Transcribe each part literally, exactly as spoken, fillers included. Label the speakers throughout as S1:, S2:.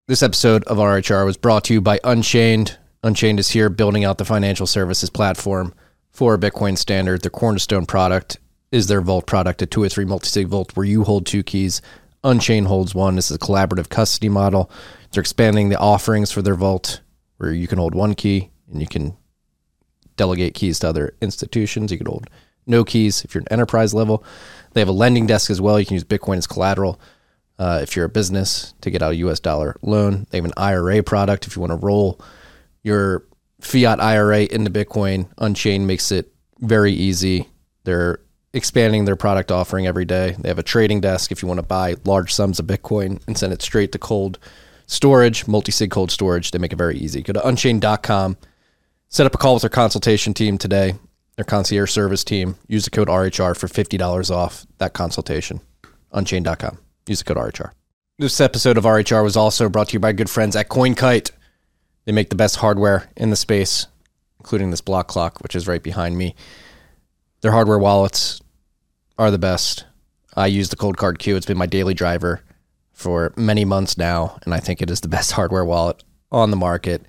S1: This episode of R H R was brought to you by Unchained. Unchained is here building out the financial services platform for Bitcoin Standard. Their cornerstone product is their Vault product, a two or three multi-sig vault where you hold two keys. Unchained holds one. This is a collaborative custody model. They're expanding the offerings for their vault where you can hold one key and you can delegate keys to other institutions. You can hold no keys if you're an enterprise level. They have a lending desk as well. You can use Bitcoin as collateral. Uh, if you're a business to get out a U S dollar loan. They have an I R A product. If you want to roll your fiat I R A into Bitcoin, Unchained makes it very easy. They're expanding their product offering every day. They have a trading desk if you want to buy large sums of Bitcoin and send it straight to cold storage, multi-sig cold storage. They make it very easy. Go to unchained dot com. Set up a call with their consultation team today, their concierge service team. Use the code R H R for fifty dollars off that consultation. unchained dot com. Use the code R H R. This episode of R H R was also brought to you by good friends at CoinKite. They make the best hardware in the space, including this block clock, which is right behind me. Their hardware wallets are the best. I use the Cold Card Q. It's been my daily driver for many months now, and I think it is the best hardware wallet on the market.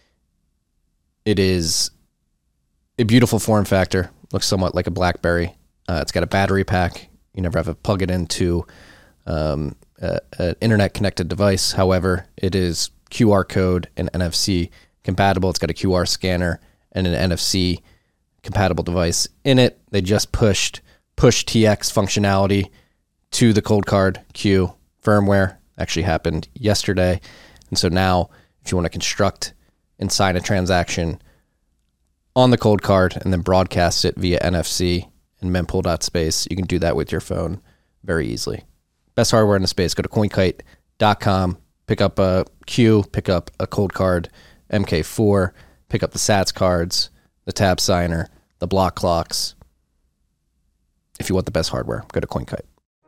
S1: It is a beautiful form factor. Looks somewhat like a BlackBerry. Uh, it's got a battery pack. You never have to plug it into Um, uh, an internet connected device. However, it is Q R code and N F C compatible. It's got a Q R scanner and an N F C compatible device in it. They just pushed push T X functionality to the Cold Card Q firmware. Actually happened yesterday. And so now if you want to construct and sign a transaction on the Cold Card and then broadcast it via N F C and mempool.space, you can do that with your phone very easily. Best hardware in the space. Go to coin kite dot com, pick up a Q, pick up a Cold Card M K four, pick up the Sats cards, the tab signer, the block clocks. If you want the best hardware, go to CoinKite.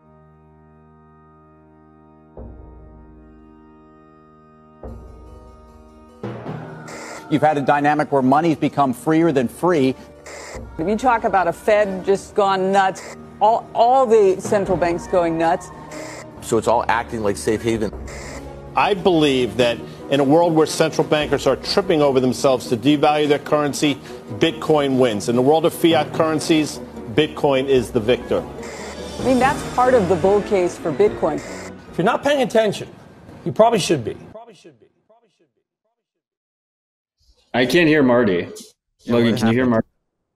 S2: You've had a dynamic where money's become freer than free.
S3: If you talk about a Fed just gone nuts, all, all the central banks going nuts.
S4: So it's all acting like safe haven.
S5: I believe that in a world where central bankers are tripping over themselves to devalue their currency, Bitcoin wins. In the world of fiat currencies, Bitcoin is the victor.
S3: I mean, that's part of the bull case for Bitcoin.
S6: If you're not paying attention, you probably should be. Probably should be. Probably should be.
S7: I can't hear Marty.
S1: Yeah,
S7: Logan, can you hear Marty?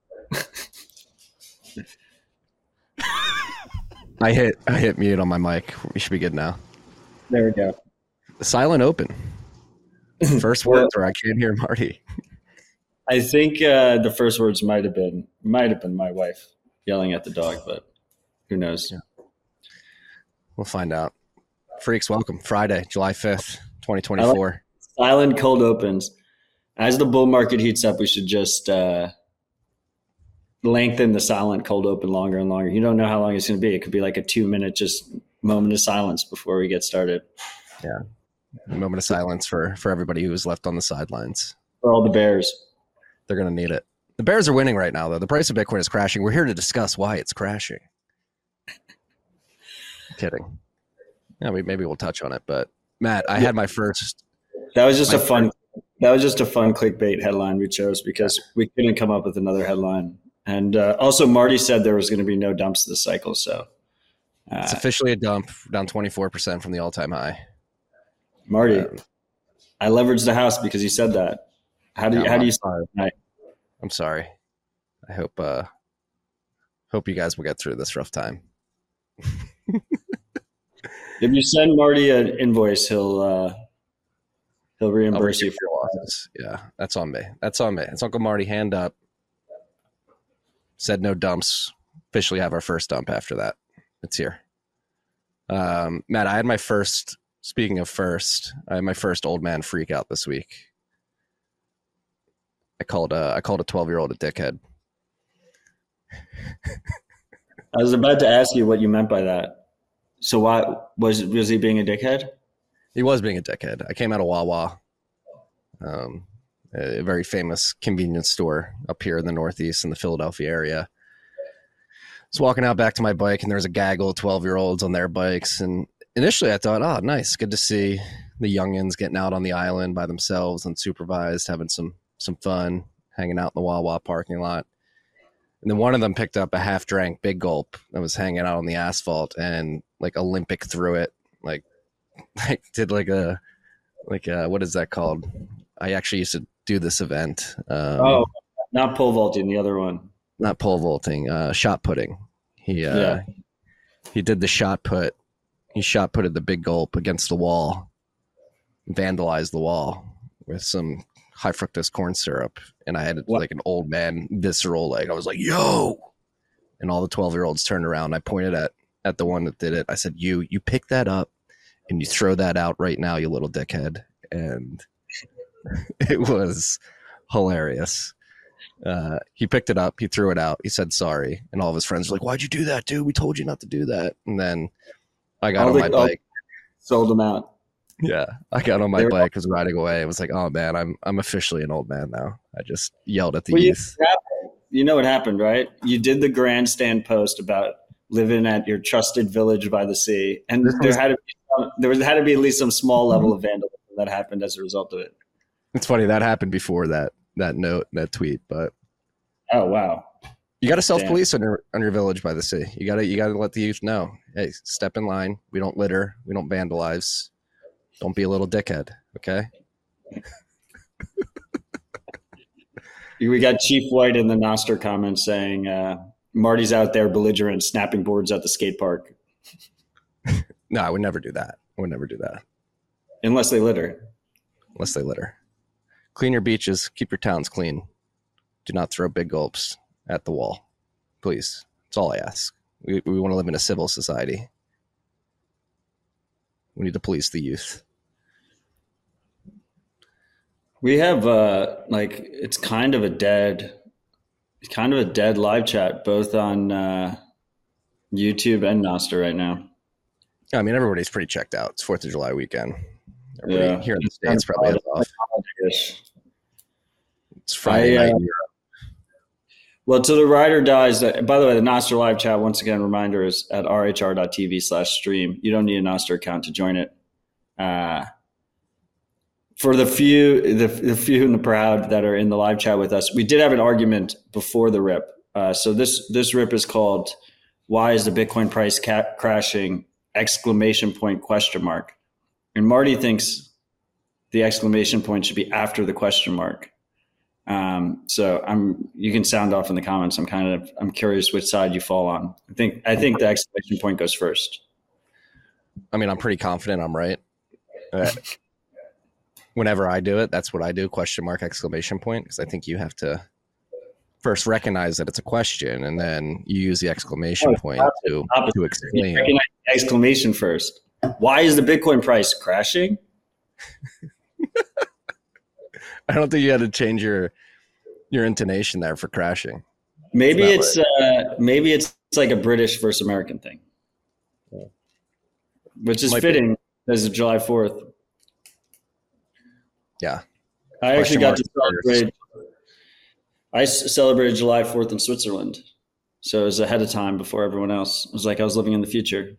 S1: I hit I hit mute on my mic. We should be good now.
S7: There we go.
S1: Silent open. First words where I can't hear Marty.
S7: I think uh, the first words might have been might have been my wife yelling at the dog, but who knows?
S1: Yeah. We'll find out. Freaks, welcome. Friday, July fifth, twenty twenty-four.
S7: Like silent cold opens. As the bull market heats up, we should just uh, lengthen the silent cold open longer and longer. You don't know how long it's going to be. It could be like a two minute just moment of silence before we get started.
S1: Yeah. A moment of silence for, for everybody who was left on the sidelines.
S7: For all the bears.
S1: They're going to need it. The bears are winning right now, though. The price of Bitcoin is crashing. We're here to discuss why it's crashing. Kidding. Yeah, we, maybe we'll touch on it. But Matt, I yeah. had my first.
S7: That was just a fun.
S1: First,
S7: that was just a fun clickbait headline we chose because we couldn't come up with another headline. And uh, also, Marty said there was going to be no dumps this cycle. So
S1: uh, it's officially a dump, down twenty-four percent from the all-time high.
S7: Marty,
S1: um,
S7: I leveraged the house because you said that. How do you?
S1: No,
S7: how do you?
S1: Sorry. I'm sorry. I hope. Uh, hope you guys will get through this rough time.
S7: If you send Marty an invoice, he'll uh, he'll reimburse you for
S1: your losses. Yeah, that's on me. That's on me. It's Uncle Marty. Hand up. Said no dumps. Officially have our first dump after that. It's here. Um, Matt, I had my first. Speaking of first, I had my first old man freak out this week. I called a I called a twelve year old a dickhead.
S7: I was about to ask you what you meant by that. So why was was he being a dickhead?
S1: He was being a dickhead. I came out of Wawa, um, a very famous convenience store up here in the Northeast in the Philadelphia area. I was walking out back to my bike, and there was a gaggle of twelve-year-olds on their bikes. And initially, I thought, "Oh, nice, good to see the youngins getting out on the island by themselves, unsupervised, having some some fun, hanging out in the Wawa parking lot. And then one of them picked up a half drank Big Gulp that was hanging out on the asphalt and like Olympic threw it, like like did like a like a, what is that called? I actually used to do this event. Um,
S7: oh, not pole vaulting, the other one.
S1: Not pole vaulting, uh, shot putting. He uh,
S7: yeah.
S1: he did the shot put. He shot putted the Big Gulp against the wall, vandalized the wall with some high fructose corn syrup, and I had what? like an old man visceral, like I was like, "Yo!" And all the twelve year olds turned around. I pointed at at the one that did it. I said, "You you pick that up and you throw that out right now, you little dickhead." And it was hilarious. Uh, he picked it up, he threw it out, he said sorry, and all of his friends were like, "Why'd you do that, dude? We told you not to do that." And then I got all on my bike,
S7: sold them out.
S1: Yeah, I got on my They're bike, was riding away. It was like, oh man, I'm I'm officially an old man now. I just yelled at the
S7: well,
S1: youth.
S7: You, you know what happened, right? You did the grandstand post about living at your trusted village by the sea, and there had to be there was had to be at least some small level of vandalism that happened as a result of it.
S1: It's funny that happened before that that note, that tweet, but
S7: oh wow,
S1: you got to self police on your on your village by the sea. You got to you got to let the youth know, hey, step in line. We don't litter. We don't vandalize. Don't be a little dickhead, okay?
S7: We got Chief White in the Noster comments saying uh, Marty's out there belligerent, snapping boards at the skate park.
S1: No, I would never do that. I would never do that.
S7: Unless they litter.
S1: Unless they litter. Clean your beaches. Keep your towns clean. Do not throw Big Gulps at the wall. Please. That's all I ask. We, we want to live in a civil society. We need to police the youth.
S7: We have uh, like it's kind of a dead, it's kind of a dead live chat both on uh, YouTube and Noster right now.
S1: I mean, everybody's pretty checked out. It's Fourth of July weekend. Everybody
S7: yeah.
S1: here in the States probably has off. It's Friday
S7: I, uh,
S1: night in Europe.
S7: Well, to the ride or dies. By the way, the Noster live chat, once again, reminder is at rhr.tv slash stream. You don't need a Noster account to join it. Uh, for the few, the, the few and the proud that are in the live chat with us, we did have an argument before the rip. Uh, so this this rip is called "Why is the Bitcoin price ca- crashing?" Exclamation point question mark. And Marty thinks the exclamation point should be after the question mark. Um, so I'm, you can sound off in the comments. I'm kind of, I'm curious which side you fall on. I think, I think the exclamation point goes first.
S1: I mean, I'm pretty confident I'm right. Uh, whenever I do it, that's what I do. Question mark, exclamation point. Because I think you have to first recognize that it's a question, and then you use the exclamation oh, point to, to explain.
S7: You recognize the exclamation first. Why is the Bitcoin price crashing?
S1: I don't think you had to change your your intonation there for crashing.
S7: Maybe it's, it's uh, maybe it's, it's like a British versus American thing, which is Might fitting be. As of July fourth.
S1: Yeah,
S7: I Question actually got to celebrate. I celebrated July fourth in Switzerland, so it was ahead of time before everyone else. It was like I was living in the future.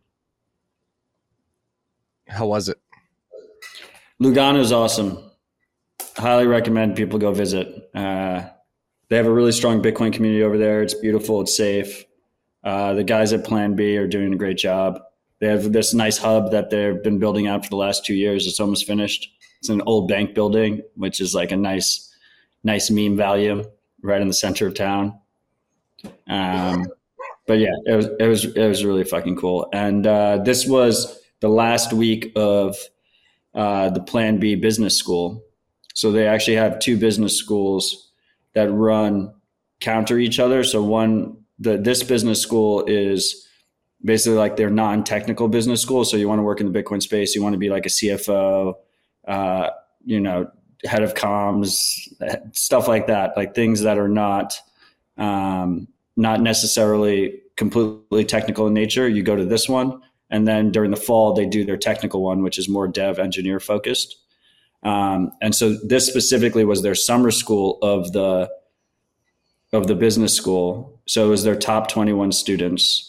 S1: How was it?
S7: Lugano's awesome. Highly recommend people go visit. Uh, they have a really strong Bitcoin community over there. It's beautiful. It's safe. Uh, the guys at Plan B are doing a great job. They have this nice hub that they've been building out for the last two years. It's almost finished. It's an old bank building, which is like a nice, nice meme value right in the center of town. Um, but yeah, it was, it was, it was really fucking cool. And uh, this was the last week of uh, the Plan B business school. So they actually have two business schools that run counter each other. So one, the this business school is basically like their non-technical business school. So you want to work in the Bitcoin space, you want to be like a C F O, uh, you know, head of comms, stuff like that, like things that are not um, not necessarily completely technical in nature. You go to this one, and then during the fall they do their technical one, which is more dev engineer focused. Um, and so this specifically was their summer school of the of the business school. So it was their top twenty-one students.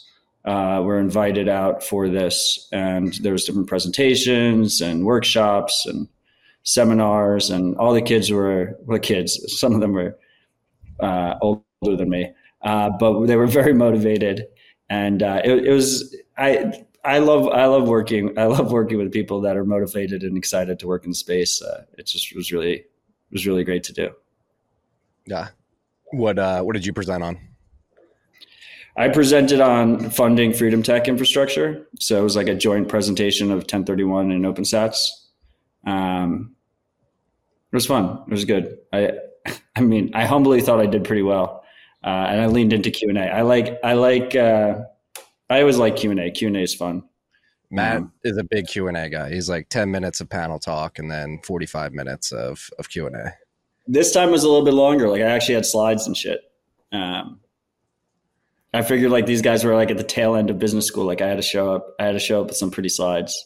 S7: uh, were invited out for this, and there was different presentations and workshops and seminars, and all the kids were, well, kids, some of them were uh, older than me, uh, but they were very motivated. And uh, it, it was, I, I love, I love working, I love working with people that are motivated and excited to work in space. Uh, it just was really, it was really great to do.
S8: Yeah. What, uh, what did you present on?
S7: I presented on funding freedom tech infrastructure. So it was like a joint presentation of ten thirty-one and OpenSats. Um, it was fun. It was good. I, I mean, I humbly thought I did pretty well. Uh, and I leaned into Q and A. I like, I like, uh, I always like Q and A. Q and A is fun.
S8: Matt
S7: um,
S8: is a big Q and A guy. He's like ten minutes of panel talk and then forty-five minutes of, of Q and A.
S7: This time was a little bit longer. Like I actually had slides and shit. Um, I figured like these guys were like at the tail end of business school. Like I had to show up, I had to show up with some pretty slides.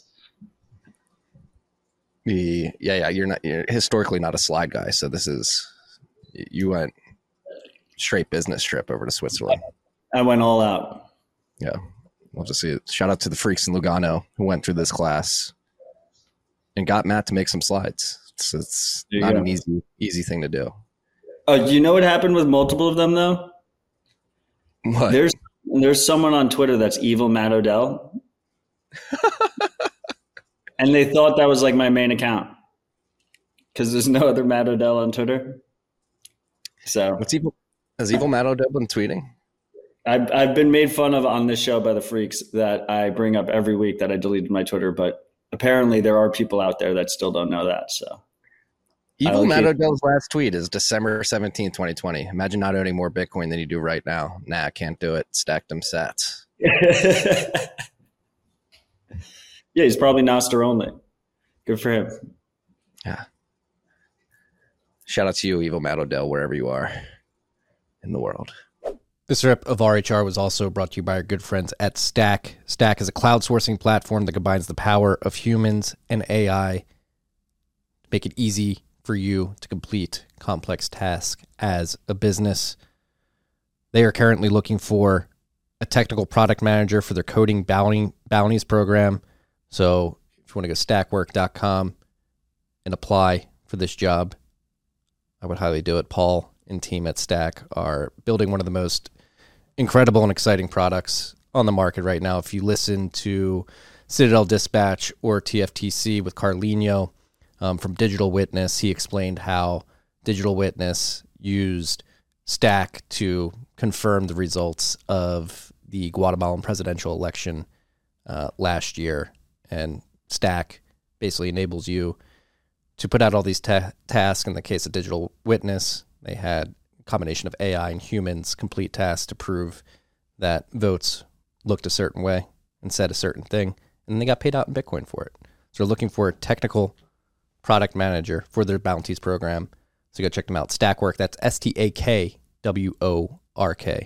S8: Yeah, yeah. You're not, you're historically not a slide guy. So this is, you went straight business trip over to Switzerland.
S7: I went all out.
S8: Yeah. Love to see it. Shout out to the freaks in Lugano who went through this class and got Matt to make some slides. It's, it's not go. an easy, easy thing to do.
S7: Oh, do you know what happened with multiple of them though?
S8: What?
S7: There's there's someone on Twitter that's evil Matt Odell. And they thought that was like my main account because there's no other Matt Odell on Twitter. So
S8: what's evil? Has evil Matt Odell been tweeting?
S7: I've, I've been made fun of on this show by the freaks that I bring up every week that I deleted my Twitter, but apparently there are people out there that still don't know that. So
S8: evil Matt Odell's last tweet is December seventeenth, twenty twenty. Imagine not owning more Bitcoin than you do right now. Nah, I can't do it. Stack them sats.
S7: Yeah, he's probably Nostr only. Good for him.
S8: Yeah. Shout out to you, evil Matt Odell, wherever you are in the world.
S1: This rip of R H R was also brought to you by our good friends at Stack. Stack is a cloud sourcing platform that combines the power of humans and A I to make it easy for you to complete complex tasks as a business. They are currently looking for a technical product manager for their coding bounty, bounties program. So if you want to go stackwork dot com and apply for this job, I would highly do it. Paul and team at Stack are building one of the most incredible and exciting products on the market right now. If you listen to Citadel Dispatch or T F T C with Carlinho um, from Digital Witness, he explained how Digital Witness used Stack to confirm the results of the Guatemalan presidential election uh, last year. And Stack basically enables you to put out all these ta- tasks. In the case of Digital Witness, they had a combination of A I and humans complete tasks to prove that votes looked a certain way and said a certain thing, and they got paid out in Bitcoin for it. So they're looking for a technical product manager for their bounties program. So go check them out. Stackwork, that's S T A K W O R K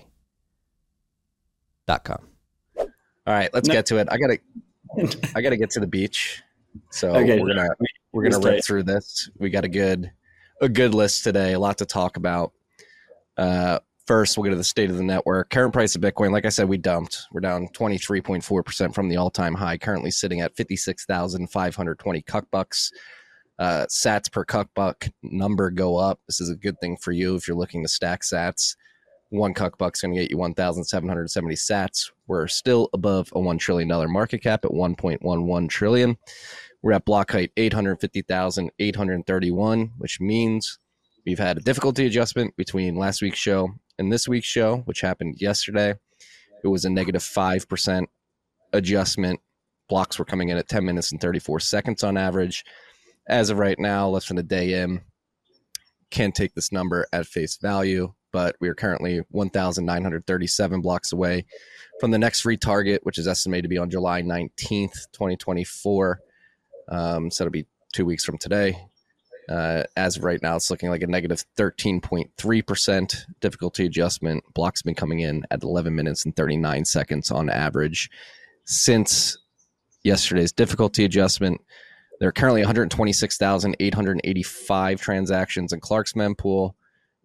S1: dot com.
S8: All right, let's no. get to it. I gotta I gotta get to the beach. So
S7: okay,
S8: we're gonna we're gonna rip through this. We got a good a good list today, a lot to talk about. Uh, first, we'll get to the state of the network. Current price of Bitcoin, like I said, we dumped. We're down twenty-three point four percent from the all-time high, currently sitting at fifty-six thousand five hundred twenty cuck bucks. Uh, sats per cuck buck number go up. This is a good thing for you if you're looking to stack sats. One cuck buck's going to get you one thousand seven hundred seventy sats. We're still above a one trillion dollars market cap at one point one one trillion dollars. We're at block height eight hundred fifty thousand eight hundred thirty-one, which means we've had a difficulty adjustment between last week's show and this week's show, which happened yesterday. It was a negative five percent adjustment. Blocks were coming in at ten minutes and thirty-four seconds on average. As of right now, less than a day in, can't take this number at face value, but we are currently one thousand nine hundred thirty-seven blocks away from the next free target, which is estimated to be on July nineteenth, twenty twenty-four. Um, so it'll be two weeks from today. Uh, as of right now, it's looking like a negative thirteen point three percent difficulty adjustment. Blocks have been coming in at eleven minutes and thirty-nine seconds on average. Since yesterday's difficulty adjustment, there are currently one hundred twenty-six thousand eight hundred eighty-five transactions in Clark's mempool.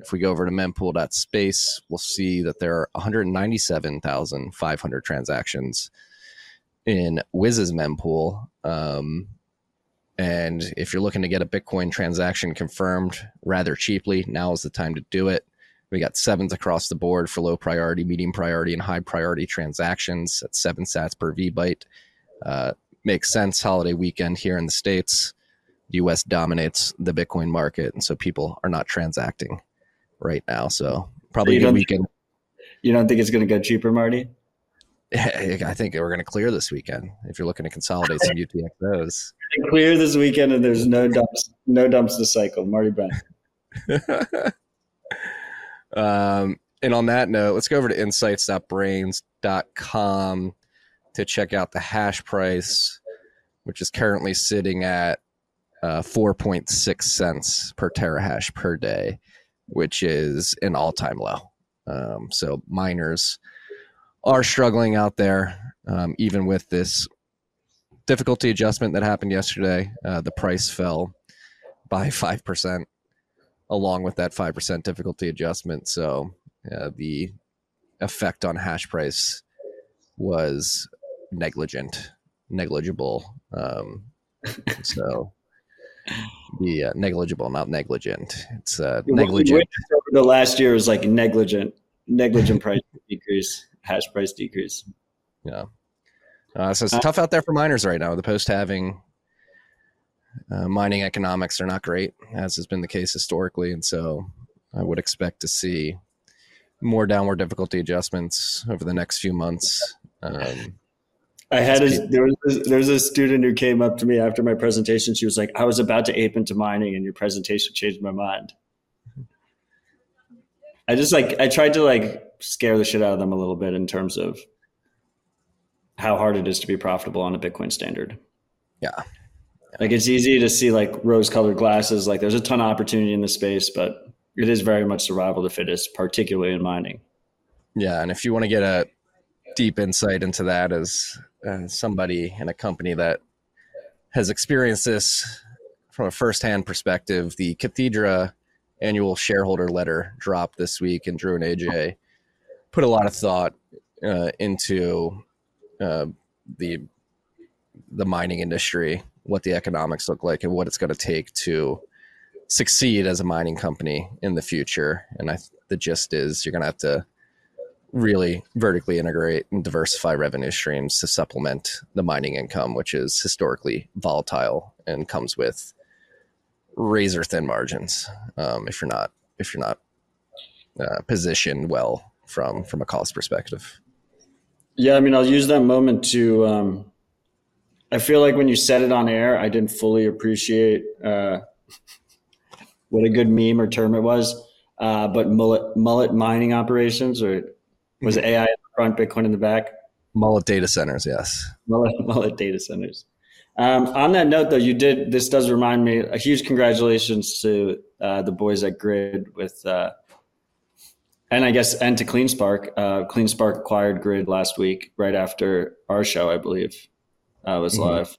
S8: If we go over to mempool dot space, we'll see that there are one hundred ninety-seven thousand five hundred transactions in Wiz's mempool. Um, and if you're looking to get a Bitcoin transaction confirmed rather cheaply, now is the time to do it. We got sevens across the board for low priority, medium priority, and high priority transactions at seven sats per V byte. Uh, makes sense. Holiday weekend here in the States. The U S dominates the Bitcoin market, and so people are not transacting right now. So probably a good weekend.
S7: You don't think it's going to go cheaper, Marty?
S8: I think we're going to clear this weekend if you're looking to consolidate some U T X Os.
S7: Clear this weekend, and there's no dumps, no dumps to cycle. Marty Brown.
S8: um, and on that note, let's go over to insights dot brains dot com to check out the hash price, which is currently sitting at uh, four point six cents per terahash per day, which is an all-time low. Um, so miners are struggling out there, um, even with this difficulty adjustment that happened yesterday. Uh, the price fell by five percent along with that five percent difficulty adjustment. So uh, the effect on hash price was negligent, negligible. Um, so the uh, negligible, not negligent. It's uh, negligent.
S7: The last year was like negligent, negligent price decrease, hash price decrease.
S8: Yeah. Uh, so it's tough out there for miners right now. The post-halving uh, mining economics are not great, as has been the case historically. And so I would expect to see more downward difficulty adjustments over the next few months. Um,
S7: I had a, there was there was a student who came up to me after my presentation. She was like, "I was about to ape into mining, and your presentation changed my mind." I just like I tried to like scare the shit out of them a little bit in terms of how hard it is to be profitable on a Bitcoin standard.
S8: Yeah.
S7: Like it's easy to see like rose-colored glasses. Like there's a ton of opportunity in the space, but it is very much survival of the fittest, particularly in mining.
S8: Yeah, and if you want to get a deep insight into that as uh, somebody in a company that has experienced this from a firsthand perspective, the Cathedra annual shareholder letter dropped this week, and Drew and A J put a lot of thought uh, into uh, the the mining industry, what the economics look like, and what it's going to take to succeed as a mining company in the future. And I, the gist is you're going to have to really vertically integrate and diversify revenue streams to supplement the mining income, which is historically volatile and comes with razor thin margins. Um, if you're not, if you're not uh, positioned well from, from a cost perspective.
S7: Yeah. I mean, I'll use that moment to, um, I feel like when you said it on air, I didn't fully appreciate, uh, what a good meme or term it was. Uh, but mullet, mullet mining operations, or was it A I in the front, Bitcoin in the back?
S8: Mullet data centers, yes.
S7: Mullet, mullet data centers. Um, on that note, though, you did, this does remind me, a huge congratulations to uh, the boys at Grid with, uh, and I guess, and to CleanSpark. Uh, CleanSpark acquired Grid last week, right after our show, I believe, uh, was mm-hmm. live.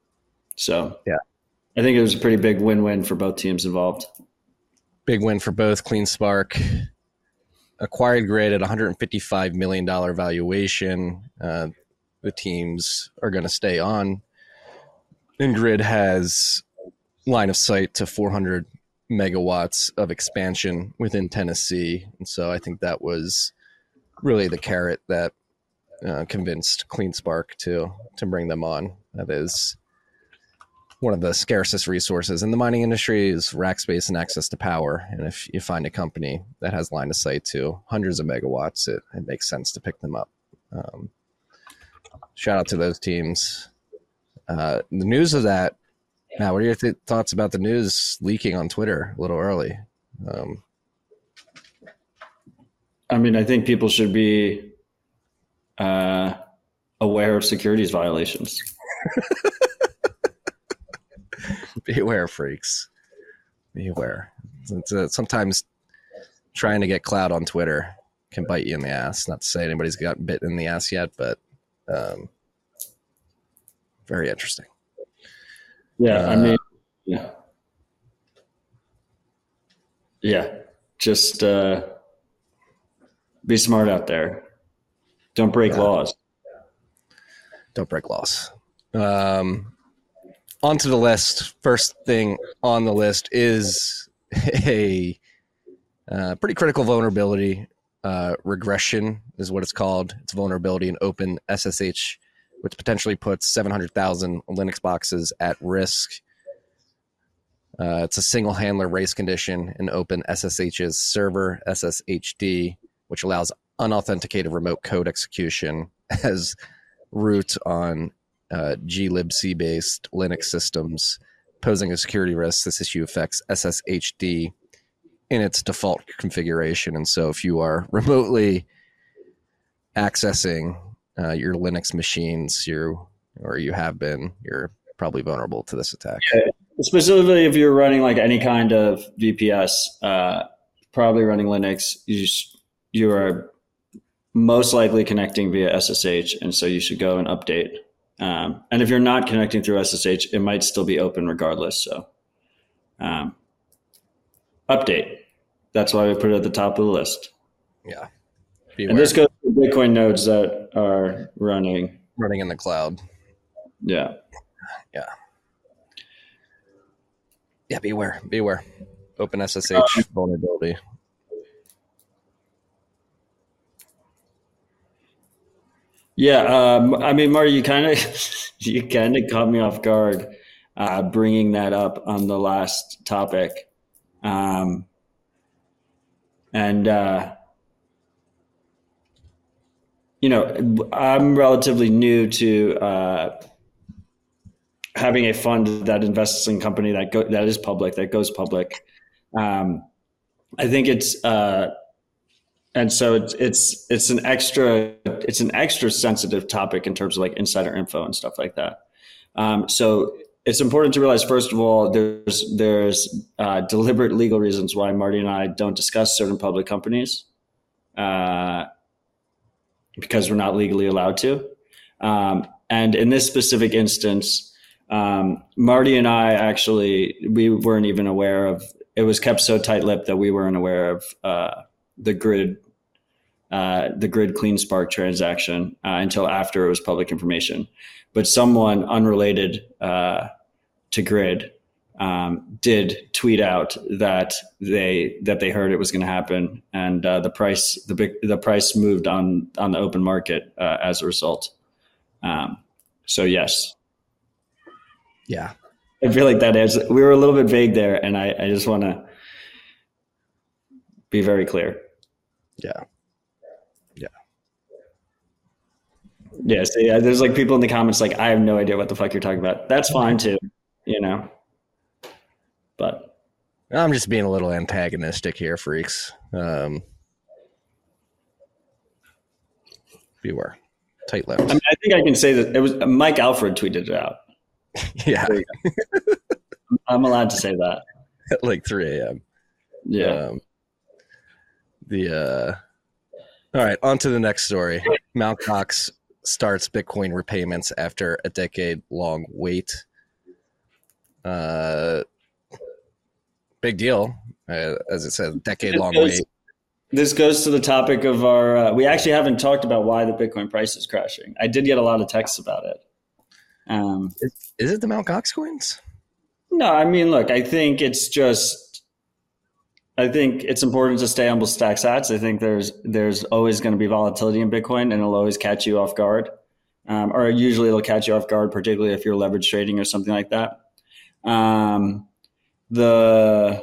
S7: So
S8: yeah,
S7: I think it was a pretty big win-win for both teams involved.
S8: Big win for both. CleanSpark acquired Grid at one hundred fifty-five million dollars valuation. Uh, the teams are going to stay on. And Grid has line of sight to four hundred megawatts of expansion within Tennessee. And so I think that was really the carrot that uh, convinced CleanSpark to, to bring them on. That is one of the scarcest resources in the mining industry is rack space and access to power. And if you find a company that has line of sight to hundreds of megawatts, it, it makes sense to pick them up. Um, shout out to those teams. Uh, the news of that, Matt, what are your th- thoughts about the news leaking on Twitter a little early? Um,
S7: I mean, I think people should be uh, aware of securities violations.
S8: Be aware, freaks. Be aware. It's, uh, sometimes trying to get clout on Twitter can bite you in the ass. Not to say anybody's got bit in the ass yet, but um, very interesting.
S7: Yeah,
S8: uh,
S7: I mean, yeah. Yeah. just uh, be smart out there. Don't break yeah. laws.
S8: Don't break laws. Um, onto the list. First thing on the list is a uh, pretty critical vulnerability. Uh, regression is what it's called. It's vulnerability in Open S S H, which potentially puts seven hundred thousand Linux boxes at risk. Uh, it's a single handler race condition in Open S S H's server S S H D, which allows unauthenticated remote code execution as root on uh, glibc-based Linux systems, posing a security risk. This issue affects S S H D in its default configuration. And so if you are remotely accessing uh, your Linux machines, you or you have been, you're probably vulnerable to this attack.
S7: Yeah. Specifically, if you're running like any kind of V P S, uh, probably running Linux, you, you are most likely connecting via S S H. And so you should go and update. Um, and if you're not connecting through S S H, it might still be open regardless. So um, update. That's why we put it at the top of the list.
S8: Yeah.
S7: Beware. And this goes to Bitcoin nodes that are running.
S8: Running in the cloud.
S7: Yeah.
S8: Yeah. Yeah, beware, beware. Open S S H vulnerability.
S7: Yeah, um, I mean, Marty, you kind of you kind of caught me off guard uh, bringing that up on the last topic, um, and uh, you know, I'm relatively new to. Uh, having a fund that invests in a company that go, that is public, that goes public. Um, I think it's, uh, and so it's, it's, it's an extra, it's an extra sensitive topic in terms of like insider info and stuff like that. Um, so it's important to realize, first of all, there's, there's uh, deliberate legal reasons why Marty and I don't discuss certain public companies uh, because we're not legally allowed to. Um, and in this specific instance, Um, Marty and I actually, we weren't even aware of, it was kept so tight-lipped that we weren't aware of uh, the grid, uh, the grid CleanSpark transaction uh, until after it was public information. But someone unrelated uh, to Grid um, did tweet out that they that they heard it was going to happen, and uh, the price the big the price moved on on the open market uh, as a result. Um, so yes.
S8: Yeah.
S7: I feel like that is, we were a little bit vague there, and I, I just want to be very clear.
S8: Yeah. Yeah.
S7: Yeah. So yeah, there's like people in the comments like, I have no idea what the fuck you're talking about. That's fine too, you know, but.
S8: I'm just being a little antagonistic here, freaks. Um, beware. Tight lips.
S7: I mean, I think I can say that it was Mike Alfred tweeted it out.
S8: Yeah.
S7: I'm allowed to say that.
S8: At like three a.m.
S7: Yeah.
S8: Um, the uh, all right, on to the next story. Mt. Gox starts Bitcoin repayments after a decade-long wait. Uh, big deal. Uh, as it says, decade-long wait.
S7: This goes to the topic of our, uh, we actually haven't talked about why the Bitcoin price is crashing. I did get a lot of texts about it. Um,
S8: is, is it the Mt. Gox coins?
S7: No, I mean, look, I think it's just, I think it's important to stay humble, stack sats. I think there's, there's always going to be volatility in Bitcoin, and it'll always catch you off guard. Um, or usually it'll catch you off guard, particularly if you're leverage trading or something like that. Um, the,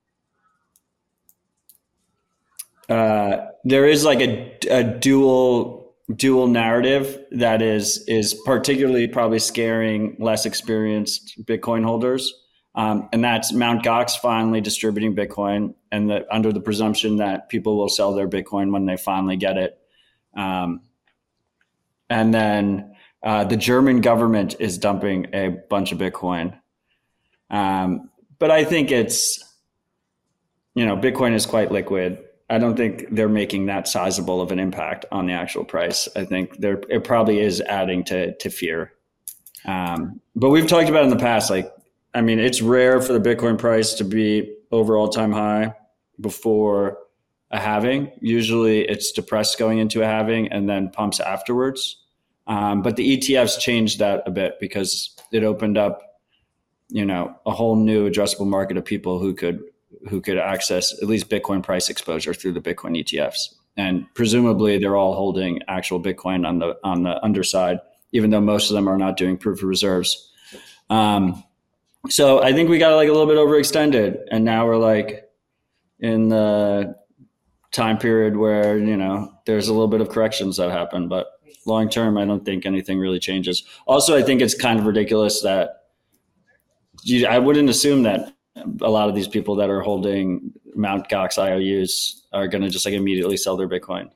S7: uh, there is like a, a dual, dual narrative that is is particularly probably scaring less experienced Bitcoin holders, um, and that's Mt. Gox finally distributing Bitcoin, and that under the presumption that people will sell their Bitcoin when they finally get it, um, and then uh, the German government is dumping a bunch of Bitcoin, um, but I think it's, you know, Bitcoin is quite liquid. I don't think they're making that sizable of an impact on the actual price. I think there it probably is adding to to fear. Um, but we've talked about in the past, like, I mean, it's rare for the Bitcoin price to be over all time high. before a halving. Usually it's depressed going into a halving and then pumps afterwards. Um, but the E T Fs changed that a bit because it opened up, you know, a whole new addressable market of people who could who could access at least Bitcoin price exposure through the Bitcoin E T Fs. And presumably they're all holding actual Bitcoin on the on the underside, even though most of them are not doing proof of reserves. Um, so I think we got like a little bit overextended, and now we're like in the time period where, you know, there's a little bit of corrections that happen, but long term, I don't think anything really changes. Also, I think it's kind of ridiculous that you, I wouldn't assume that a lot of these people that are holding Mount Gox I O Us are going to just like immediately sell their Bitcoin.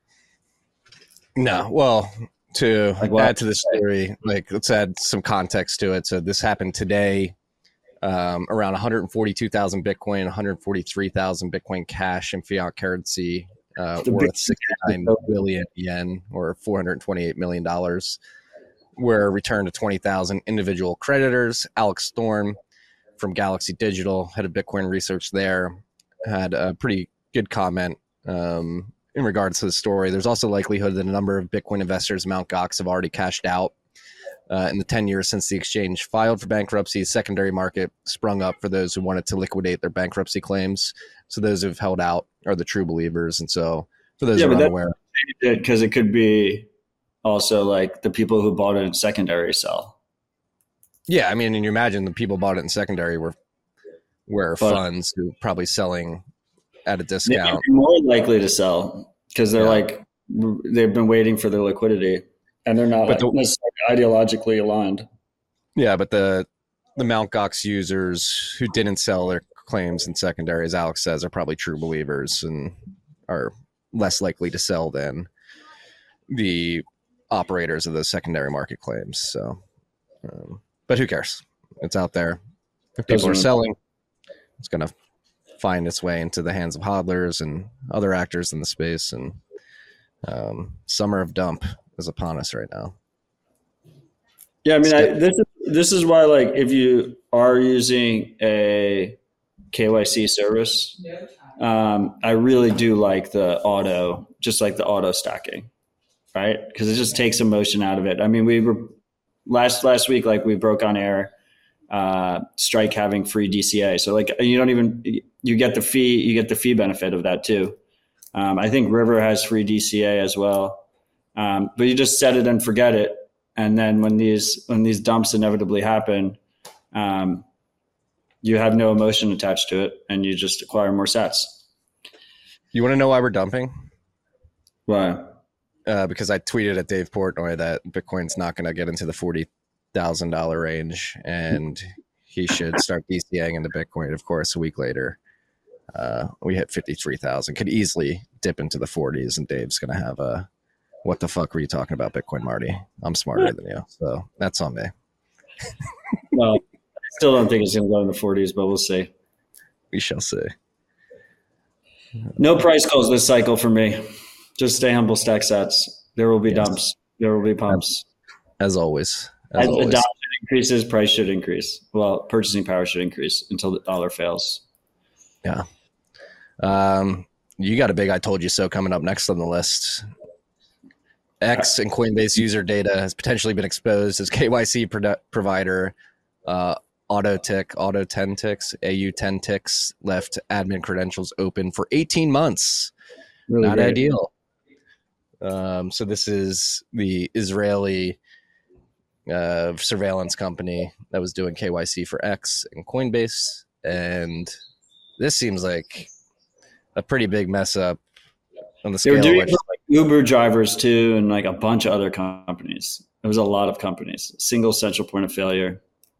S8: No, well, to
S7: Like what?
S8: add to the story, like let's add some context to it. So this happened today, um, around one hundred forty-two thousand Bitcoin, one hundred forty-three thousand Bitcoin cash and fiat currency, uh,
S7: The
S8: worth
S7: big-
S8: sixty-nine billion yen or four hundred twenty-eight million dollars, were returned to twenty thousand individual creditors. Alex Storm from Galaxy Digital, head of Bitcoin research there, had a pretty good comment um, in regards to the story. There's also likelihood that a number of Bitcoin investors, Mount Gox, have already cashed out. Uh, in the ten years since the exchange filed for bankruptcy, the secondary market sprung up for those who wanted to liquidate their bankruptcy claims. So those who've held out are the true believers. And so for those
S7: Yeah,
S8: who are
S7: but that-
S8: unaware,
S7: because it could be also like the people who bought it in secondary sell.
S8: yeah, I mean, and you imagine the people bought it in secondary were were
S7: But-
S8: funds who probably selling at a
S7: They
S8: discount.
S7: might be more likely to sell because they're
S8: Yeah.
S7: like they've been waiting for their liquidity, and they're not
S8: But the-
S7: necessarily ideologically aligned.
S8: Yeah, but the the Mount Gox users who didn't sell their claims in secondary, as Alex says, are probably true believers and are less likely to sell than the operators of those secondary market claims. So, um, but who cares? It's out there. If people
S7: Doesn't
S8: are
S7: really-
S8: selling, it's going to find its way into the hands of hodlers and other actors in the space. And um, summer of dump is upon us right now.
S7: Yeah, I mean, I, this is this is why, like, if you are using a K Y C service, um, I really do like the auto, just like the auto stacking, right? Because it just takes emotion out of it. I mean, we were last last week, like, we broke on air, uh, Strike having free D C A, so like you don't even you get the fee, you get the fee benefit of that too. Um, I think River has free D C A as well, um, but you just set it and forget it. And then when these when these dumps inevitably happen, um, you have no emotion attached to it, and you just acquire more sats.
S8: You want to know why we're dumping?
S7: Why?
S8: Uh, because I tweeted at Dave Portnoy that Bitcoin's not going to get into the forty thousand dollar range, and he should start DCAing into Bitcoin. Of course, a week later, uh, we hit fifty three thousand. Could easily dip into the forties, and Dave's going to have a "What the fuck were you talking about, Bitcoin, Marty? I'm smarter than you." So that's on me.
S7: Well, I still don't think it's going to go in the forties, but we'll see.
S8: We shall see.
S7: No price calls this cycle for me. Just stay humble, stack sats. There will be
S8: Yes.
S7: dumps. There will be pumps.
S8: As always. As
S7: As
S8: always.
S7: adoption increases, price should increase. Well, purchasing power should increase until the dollar fails.
S8: Yeah. Um, you got a big I told you so coming up next on the list. X and Coinbase user data has potentially been exposed as K Y C produ- provider uh, AutoTick, Auto ten ticks, A U ten ticks left admin credentials open for eighteen months.
S7: Really
S8: Not
S7: great.
S8: ideal. Um, so this is the Israeli uh, surveillance company that was doing K Y C for X and Coinbase, and this seems like a pretty big mess up on the
S7: They were
S8: scale.
S7: doing
S8: of
S7: it
S8: which,
S7: for like Uber drivers too, and like a bunch of other companies. It was a lot of companies. Single central point of failure.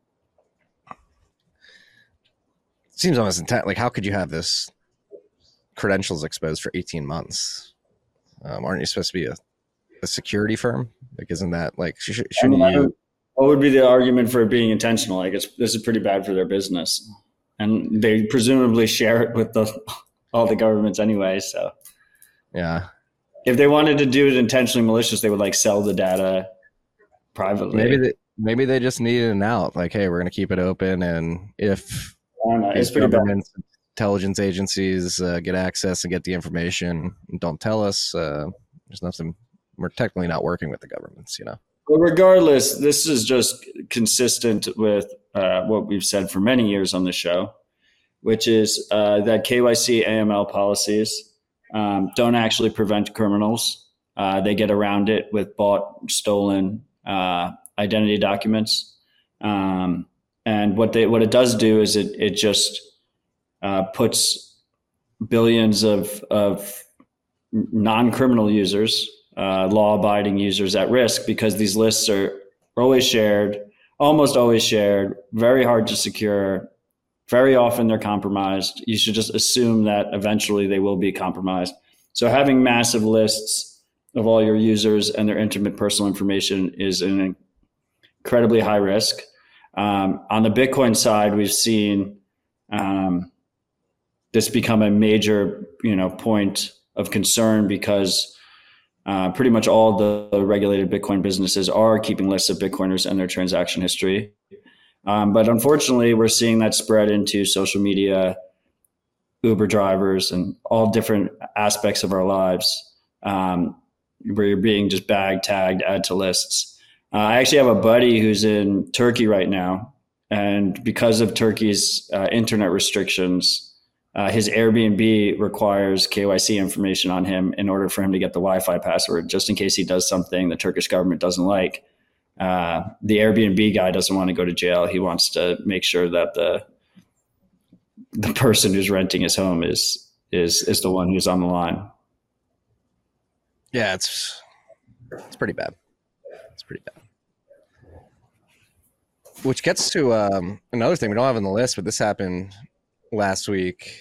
S8: seems almost intent. Like, how could you have this credentials exposed for eighteen months? Um, aren't you supposed to be a, a security firm? Like, isn't that like sh-
S7: I
S8: shouldn't
S7: mean, I
S8: you?
S7: don't- what would be the argument for it being intentional? Like, it's, this is pretty bad for their business, and they presumably share it with the all the governments anyway. So,
S8: Yeah,
S7: if they wanted to do it intentionally malicious, they would like sell the data privately.
S8: maybe they maybe they just needed an out. Like, hey, we're going to keep it open, and if
S7: I don't know. It's
S8: these
S7: pretty bad.
S8: governments intelligence agencies uh, get access and get the information and don't tell us, uh, there's nothing. We're technically not working with the governments, you know.
S7: But regardless, this is just consistent with uh, what we've said for many years on the show, which is uh, that K Y C A M L policies um, don't actually prevent criminals. Uh, they get around it with bought, stolen uh, identity documents. Um, and what they what it does do is it it just uh, puts billions of of non-criminal users, uh, law-abiding users at risk, because these lists are always shared, almost always shared, very hard to secure. Very often they're compromised. You should just assume that eventually they will be compromised. So having massive lists of all your users and their intimate personal information is an incredibly high risk. Um, on the Bitcoin side, we've seen um, this become a major, you know, point of concern because uh, pretty much all the, the regulated Bitcoin businesses are keeping lists of Bitcoiners and their transaction history. Um, but unfortunately, we're seeing that spread into social media, Uber drivers, and all different aspects of our lives, um, where you're being just bag tagged, add to lists. Uh, I actually have a buddy who's in Turkey right now, and because of Turkey's uh, internet restrictions, uh, his Airbnb requires K Y C information on him in order for him to get the Wi-Fi password, just in case he does something the Turkish government doesn't like. Uh, the Airbnb guy doesn't want to go to jail. He wants to make sure that the the person who's renting his home is is is the one who's on the line.
S8: Yeah, it's it's pretty bad. It's pretty bad. Which gets to um, another thing we don't have on the list, but this happened last week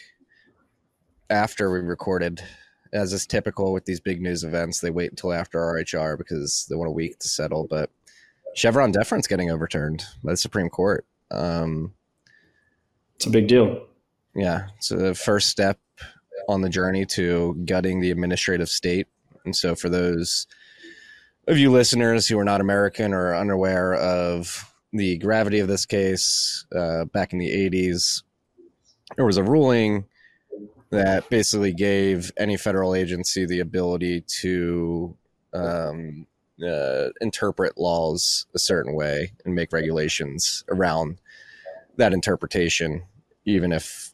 S8: after we recorded. As is typical with these big news events, they wait until after R H R because they want a week to settle. But Chevron deference getting overturned by the Supreme Court. Um,
S7: it's a big deal.
S8: Yeah, it's the first step on the journey to gutting the administrative state. And so for those of you listeners who are not American or unaware of the gravity of this case, uh, back in the eighties, there was a ruling that basically gave any federal agency the ability to um, uh, interpret laws a certain way and make regulations around that interpretation, even if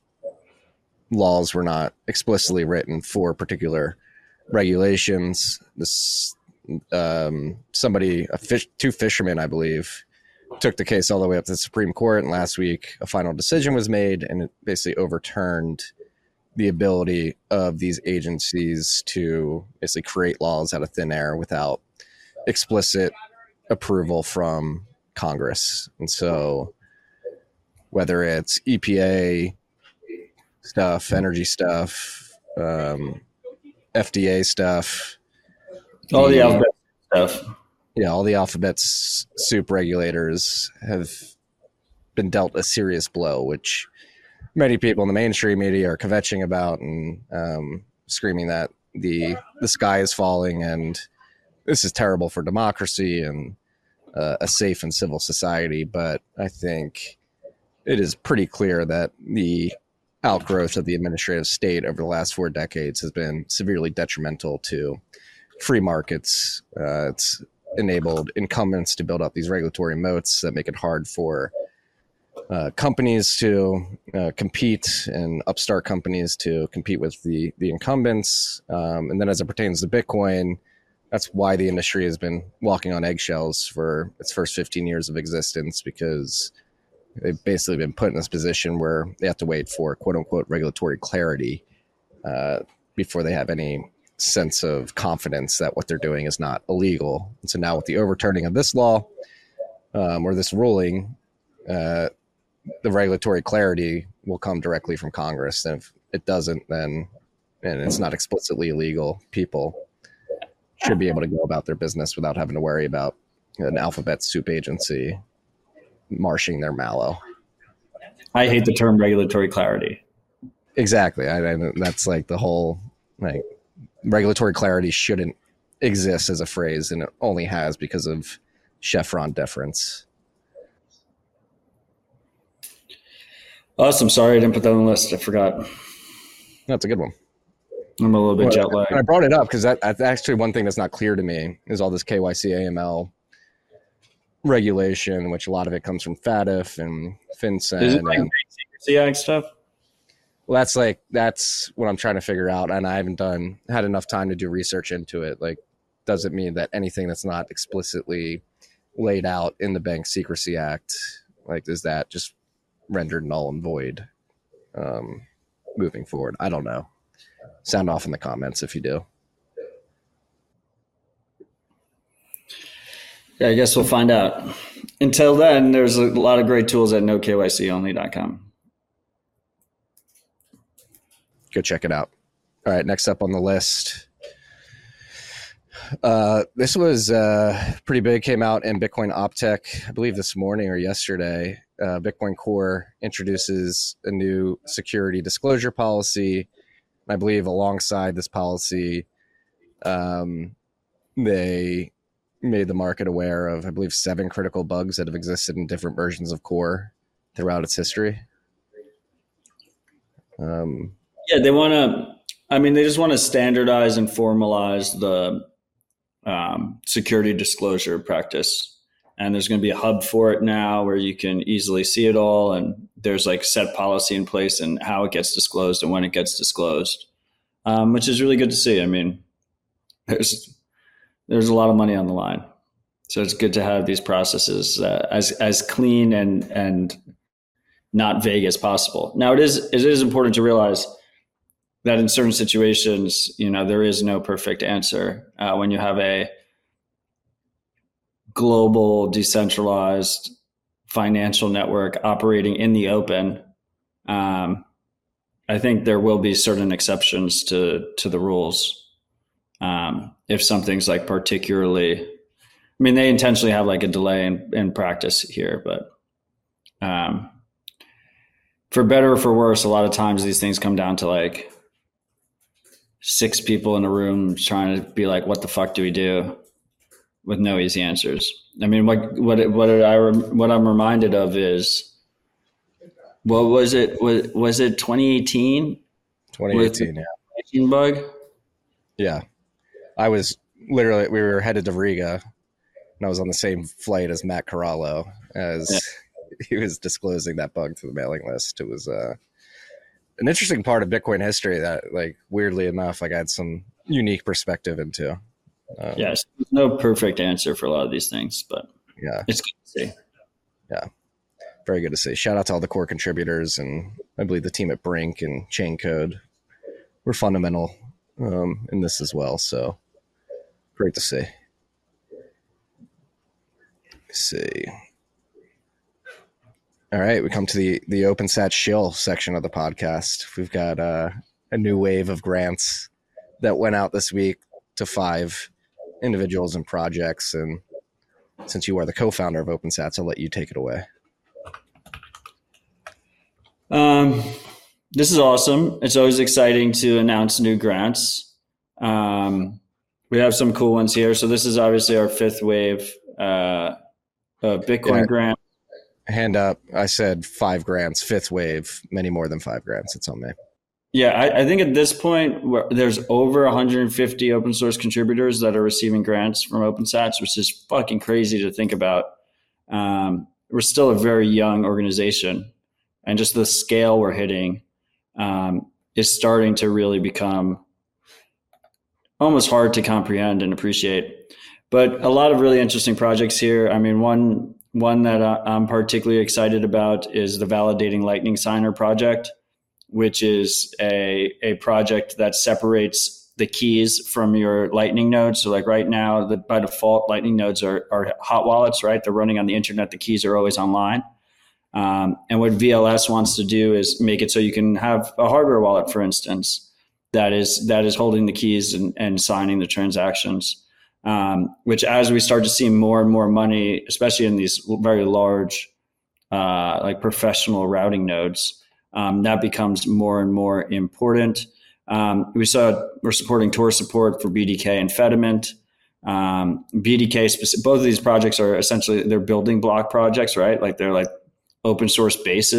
S8: laws were not explicitly written for particular regulations. This um, somebody, a fish, two fishermen, I believe, took the case all the way up to the Supreme Court, and last week a final decision was made, and it basically overturned the ability of these agencies to basically create laws out of thin air without explicit approval from Congress. And so whether it's E P A stuff, energy stuff, um, F D A stuff,
S7: all the, the alphabet stuff.
S8: Yeah, all the alphabet soup regulators have been dealt a serious blow, which many people in the mainstream media are kvetching about and um, screaming that the the sky is falling and this is terrible for democracy and uh, a safe and civil society. But I think it is pretty clear that the outgrowth of the administrative state over the last four decades has been severely detrimental to free markets. Uh, it's enabled incumbents to build up these regulatory moats that make it hard for uh, companies to uh, compete and upstart companies to compete with the the incumbents. Um, and then as it pertains to Bitcoin, that's why the industry has been walking on eggshells for its first fifteen years of existence, because they've basically been put in this position where they have to wait for quote unquote regulatory clarity uh, before they have any sense of confidence that what they're doing is not illegal. And so now with the overturning of this law um, or this ruling, uh, the regulatory clarity will come directly from Congress. And if it doesn't, then, and it's not explicitly illegal, people should be able to go about their business without having to worry about an alphabet soup agency marshing their mallow.
S7: I hate the term regulatory clarity.
S8: Exactly. I, I, that's like the whole, like, regulatory clarity shouldn't exist as a phrase, and it only has because of Chevron deference.
S7: Awesome. Sorry I didn't put that on the list. I forgot.
S8: That's a good one.
S7: I'm a little bit
S8: Well,
S7: jet lagged.
S8: I brought it up because that, that's actually one thing that's not clear to me is all this K Y C A M L regulation, which a lot of it comes from FATF and FinCEN.
S7: Is it like
S8: and,
S7: Secrecy Act stuff?
S8: well, that's like that's what I'm trying to figure out, and I haven't done had enough time to do research into it. Like, does it mean that anything that's not explicitly laid out in the Bank Secrecy Act, like, is that just rendered null and void um, moving forward? I don't know. Sound off in the comments if you do.
S7: Yeah, I guess we'll find out. Until then, there's a lot of great tools at no K Y C only dot com.
S8: Go check it out. All right, next up on the list. Uh, this was uh, pretty big, came out in Bitcoin Optech, I believe this morning or yesterday. Uh, Bitcoin Core introduces a new security disclosure policy. I believe alongside this policy, um, they made the market aware of, I believe, seven critical bugs that have existed in different versions of Core throughout its history. Um,
S7: yeah, they want to, I mean, they just want to standardize and formalize the um, security disclosure practice. And there's going to be a hub for it now where you can easily see it all. And there's like set policy in place and how it gets disclosed and when it gets disclosed, um, which is really good to see. I mean, there's there's a lot of money on the line. So it's good to have these processes uh, as as clean and and not vague as possible. Now, it is it is important to realize that in certain situations, you know, there is no perfect answer. Uh, when you have a global, decentralized financial network operating in the open, um, I think there will be certain exceptions to to the rules. Um, if something's like particularly, I mean, they intentionally have like a delay in, in practice here, but um, for better or for worse, a lot of times these things come down to like six people in a room trying to be like, what the fuck do we do? With no easy answers. I mean, what what what I what I'm reminded of is, what was it? Was was it twenty eighteen?
S8: twenty eighteen,
S7: yeah. Bug.
S8: Yeah, I was literally we were headed to Riga, and I was on the same flight as Matt Corallo as yeah. he was disclosing that bug to the mailing list. It was uh, an interesting part of Bitcoin history that, like, weirdly enough, like I had some unique perspective into. Um,
S7: yes, there's no perfect answer for a lot of these things, but
S8: yeah,
S7: it's good to see.
S8: Yeah, very good to see. Shout out to all the core contributors, and I believe the team at Brink and Chain Code were fundamental um, in this as well. So great to see. Let's see. All right, we come to the the OpenSat shill section of the podcast. We've got uh, a new wave of grants that went out this week to five individuals and projects, and since you are the co-founder of OpenSats, I'll let you take it away.
S7: Um, this is awesome. It's always exciting to announce new grants. Um, we have some cool ones here. So this is obviously our fifth wave uh, of Bitcoin yeah. grant.
S8: Hand up. I said five grants, fifth wave, many more than five grants. It's on me.
S7: Yeah, I, I think at this point, there's over one hundred fifty open source contributors that are receiving grants from OpenSats, which is fucking crazy to think about. Um, we're still a very young organization, and just the scale we're hitting um, is starting to really become almost hard to comprehend and appreciate. But a lot of really interesting projects here. I mean, one one that I'm particularly excited about is the Validating Lightning Signer project, which is a, a project that separates the keys from your Lightning nodes. So like right now, the, by default, Lightning nodes are, are hot wallets, right? They're running on the internet. The keys are always online. Um, and what V L S wants to do is make it so you can have a hardware wallet, for instance, that is that is holding the keys and, and signing the transactions, um, which as we start to see more and more money, especially in these very large, uh, like professional routing nodes, Um, that becomes more and more important. Um, we saw we're supporting Tor support for B D K and Fediment. Um, B D K, specific, both of these projects are essentially they're building block projects, right? Like they're like open source bases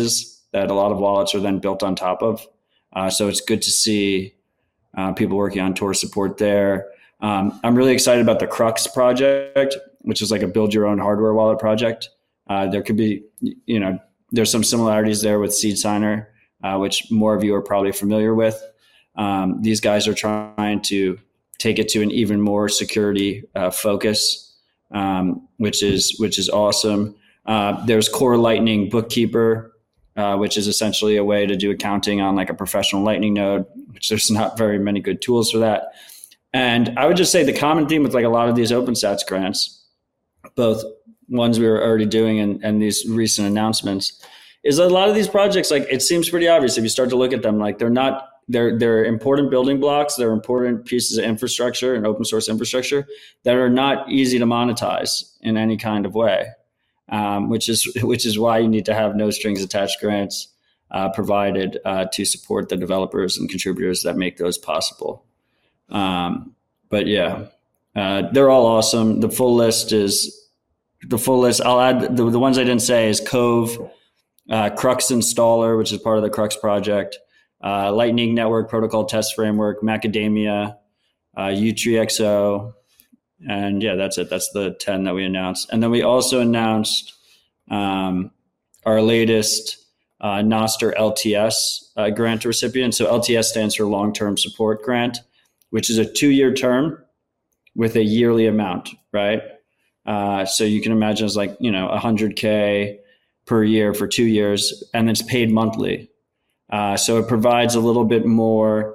S7: that a lot of wallets are then built on top of. Uh, so it's good to see uh, people working on Tor support there. Um, I'm really excited about the Crux project, which is like a build your own hardware wallet project. Uh, there could be, you know, there's some similarities there with Seed Signer, uh, which more of you are probably familiar with. Um, these guys are trying to take it to an even more security uh, focus, um, which is which is awesome. Uh, there's Core Lightning Bookkeeper, uh, which is essentially a way to do accounting on like a professional Lightning node, which there's not very many good tools for that. And I would just say the common theme with like a lot of these OpenSats grants, both ones we were already doing and, and these recent announcements, is a lot of these projects, like it seems pretty obvious if you start to look at them, like they're not, they're, they're important building blocks, they're important pieces of infrastructure and open source infrastructure that are not easy to monetize in any kind of way, um, which is which is why you need to have no strings attached grants uh, provided uh, to support the developers and contributors that make those possible. Um, but yeah, uh, they're all awesome. The full list is the full list. I'll add the, the ones I didn't say is Cove, uh, Crux Installer, which is part of the Crux project, uh, Lightning Network Protocol Test Framework, Macadamia, uh, U three X O. And yeah, that's it. That's the ten that we announced. And then we also announced, um, our latest, uh, Nostr L T S, uh, grant recipient. So L T S stands for Long-Term Support Grant, which is a two-year term with a yearly amount, right? Uh, so you can imagine it's like, you know, one hundred K per year for two years, and it's paid monthly. Uh, so it provides a little bit more,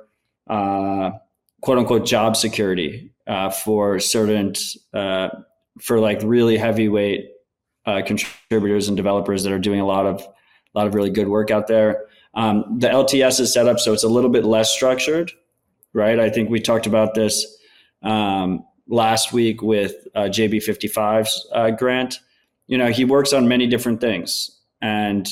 S7: uh, quote unquote, job security uh, for certain, uh, for like really heavyweight uh, contributors and developers that are doing a lot of, a lot of really good work out there. Um, the L T S is set up so it's a little bit less structured. Right. I think we talked about this um, last week with uh, J B fifty-five's uh, grant. You know, he works on many different things. And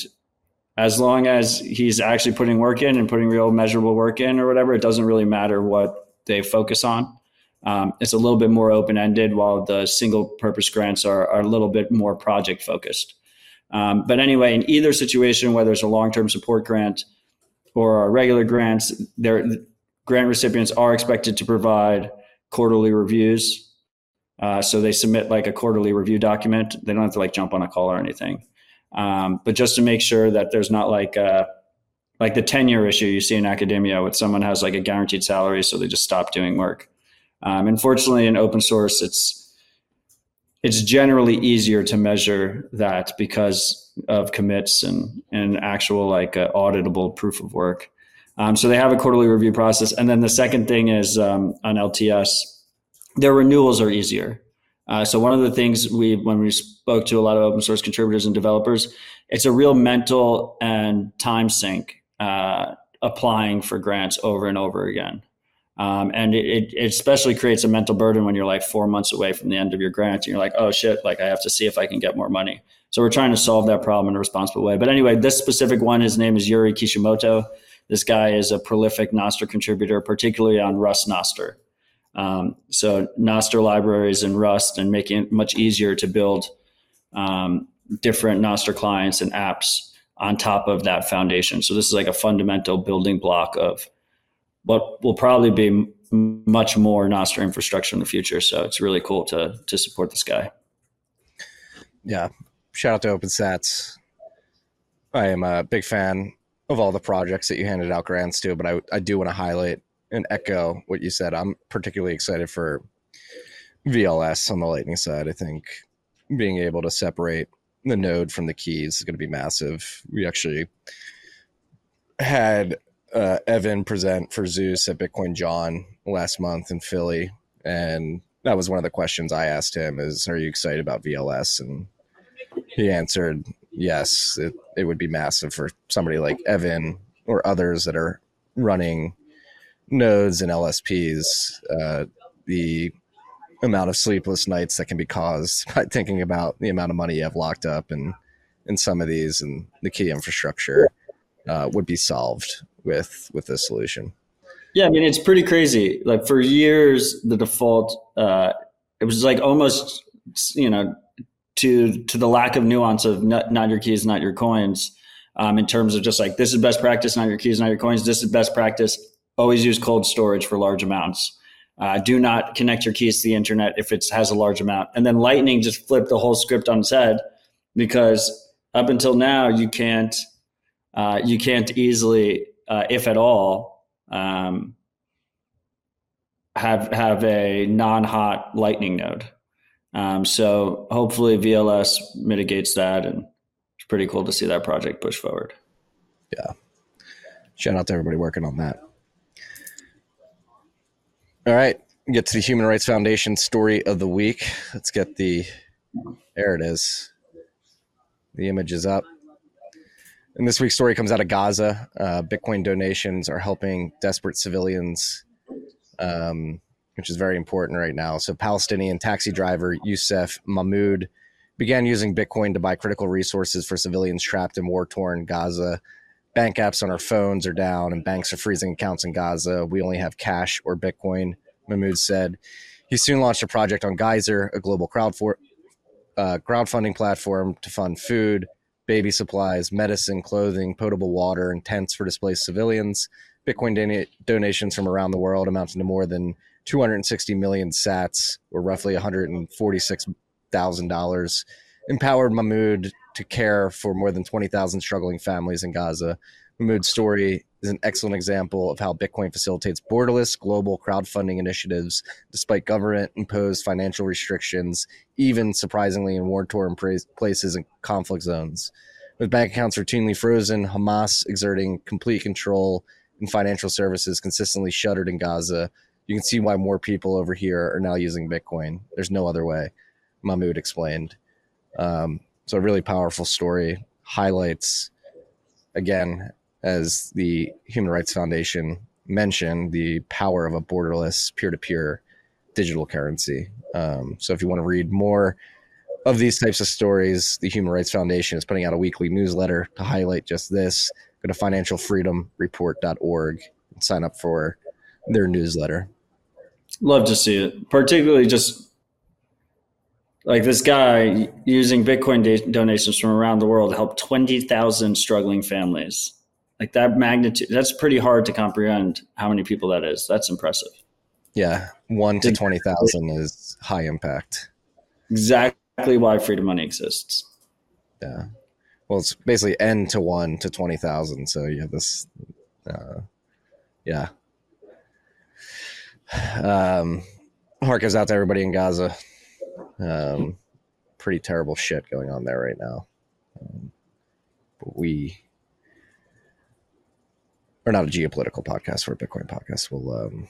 S7: as long as he's actually putting work in and putting real measurable work in or whatever, it doesn't really matter what they focus on. Um, it's a little bit more open-ended, while the single purpose grants are, are a little bit more project focused. Um, but anyway, in either situation, whether it's a long-term support grant or regular grants, they're grant recipients are expected to provide quarterly reviews. Uh, so they submit like a quarterly review document. They don't have to like jump on a call or anything. Um, but just to make sure that there's not like a, like the tenure issue you see in academia with someone has like a guaranteed salary, so they just stop doing work. Um, unfortunately, in open source, it's it's generally easier to measure that because of commits and, and actual like uh, auditable proof of work. Um, so they have a quarterly review process. And then the second thing is um, on L T S, their renewals are easier. Uh, so one of the things we, when we spoke to a lot of open source contributors and developers, it's a real mental and time sink uh, applying for grants over and over again. Um, and it, it especially creates a mental burden when you're like four months away from the end of your grant and you're like, oh shit, like I have to see if I can get more money. So we're trying to solve that problem in a responsible way. But anyway, this specific one, his name is Yuri Kishimoto. This guy is a prolific Nostr contributor, particularly on Rust Nostr. Um, so Nostr libraries in Rust and making it much easier to build um, different Nostr clients and apps on top of that foundation. So this is like a fundamental building block of what will probably be m- much more Nostr infrastructure in the future. So it's really cool to to support this guy.
S8: Yeah. Shout out to OpenSats. I am a big fan of all the projects that you handed out grants to, but I, I do want to highlight and echo what you said. I'm particularly excited for V L S on the Lightning side. I think being able to separate the node from the keys is going to be massive. We actually had uh, Evan present for Zeus at Bitcoin John last month in Philly, and that was one of the questions I asked him is, are you excited about V L S? And he answered, yes, it, it would be massive for somebody like Evan or others that are running nodes and L S Ps. Uh, the amount of sleepless nights that can be caused by thinking about the amount of money you have locked up in, in some of these and the key infrastructure uh, would be solved with, with this solution.
S7: Yeah, I mean, it's pretty crazy. Like for years, the default, uh, it was like almost, you know, to to the lack of nuance of not, not your keys, not your coins. um, in terms of just like, this is best practice, not your keys, not your coins. This is best practice. Always use cold storage for large amounts. Uh, do not connect your keys to the internet if it has a large amount. And then Lightning just flipped the whole script on its head, because up until now you can't uh, you can't easily, uh, if at all, um, have have a non-hot Lightning node. Um, so hopefully V L S mitigates that, and it's pretty cool to see that project push forward.
S8: Yeah, shout out to everybody working on that. All right, get to the Human Rights Foundation story of the week. Let's get the, there it is. The image is up. And this week's story comes out of Gaza. Uh, Bitcoin donations are helping desperate civilians, um, which is very important right now. So Palestinian taxi driver Youssef Mahmoud began using Bitcoin to buy critical resources for civilians trapped in war-torn Gaza. Bank apps on our phones are down and banks are freezing accounts in Gaza. We only have cash or Bitcoin, Mahmoud said. He soon launched a project on Geyser, a global crowd for, uh, crowdfunding platform to fund food, baby supplies, medicine, clothing, potable water, and tents for displaced civilians. Bitcoin don- donations from around the world amounting to more than two hundred sixty million sats, or roughly one hundred forty-six thousand dollars, empowered Mahmoud to care for more than twenty thousand struggling families in Gaza. Mahmoud's story is an excellent example of how Bitcoin facilitates borderless global crowdfunding initiatives despite government-imposed financial restrictions, even surprisingly in war-torn places and conflict zones. With bank accounts routinely frozen, Hamas exerting complete control, and financial services consistently shuttered in Gaza, you can see why more people over here are now using Bitcoin. There's no other way, Mahmoud explained. Um, So a really powerful story, highlights, again, as the Human Rights Foundation mentioned, the power of a borderless peer-to-peer digital currency. Um, so if you want to read more of these types of stories, the Human Rights Foundation is putting out a weekly newsletter to highlight just this. Go to financial freedom report dot org and sign up for their newsletter.
S7: Love to see it, particularly just like this guy using Bitcoin da- donations from around the world to help twenty thousand struggling families. Like that magnitude, that's pretty hard to comprehend how many people that is. That's impressive.
S8: Yeah, one to twenty thousand is high impact.
S7: Exactly why Freedom Money exists.
S8: Yeah. Well, it's basically N to one to twenty thousand. So you have this, uh, yeah. Um, heart goes out to everybody in Gaza. Um, pretty terrible shit going on there right now. Um, but we are not a geopolitical podcast, we're a Bitcoin podcast. We'll, um,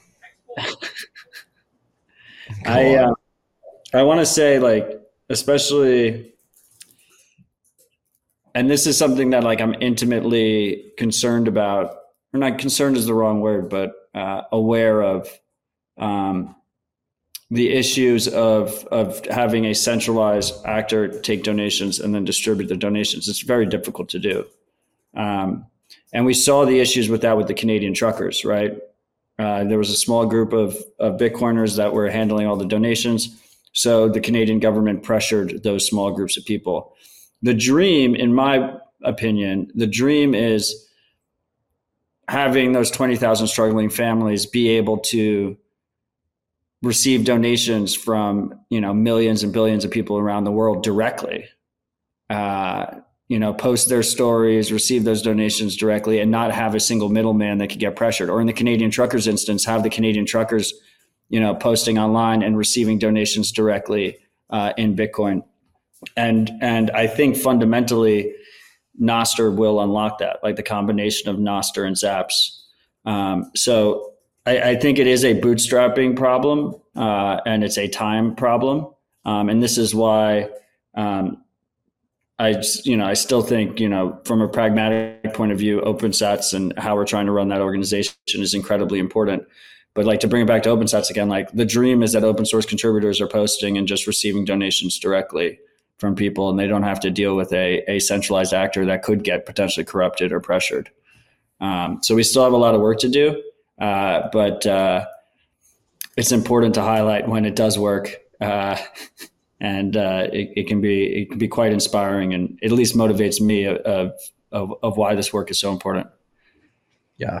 S7: I, uh, I want to say, like, especially, and this is something that like I'm intimately concerned about, or not concerned is the wrong word, but uh, aware of, um, the issues of of having a centralized actor take donations and then distribute the donations. It's very difficult to do. Um, and we saw the issues with that with the Canadian truckers, right? Uh, there was a small group of, of Bitcoiners that were handling all the donations. So the Canadian government pressured those small groups of people. The dream, in my opinion, the dream is having those twenty thousand struggling families be able to receive donations from, you know, millions and billions of people around the world directly, uh, you know, post their stories, receive those donations directly, and not have a single middleman that could get pressured. Or in the Canadian truckers instance, have the Canadian truckers, you know, posting online and receiving donations directly uh, in Bitcoin. And, and I think fundamentally Nostr will unlock that, like the combination of Nostr and Zaps. Um, so I, I think it is a bootstrapping problem, uh, and it's a time problem. Um, and this is why um, I, you know, I still think, you know, from a pragmatic point of view, OpenSats and how we're trying to run that organization is incredibly important. But like, to bring it back to OpenSats again, like the dream is that open source contributors are posting and just receiving donations directly from people, and they don't have to deal with a, a centralized actor that could get potentially corrupted or pressured. Um, so we still have a lot of work to do. Uh, but uh, it's important to highlight when it does work, uh, and uh, it, it can be it can be quite inspiring, and it at least motivates me of, of of, of why this work is so important.
S8: Yeah.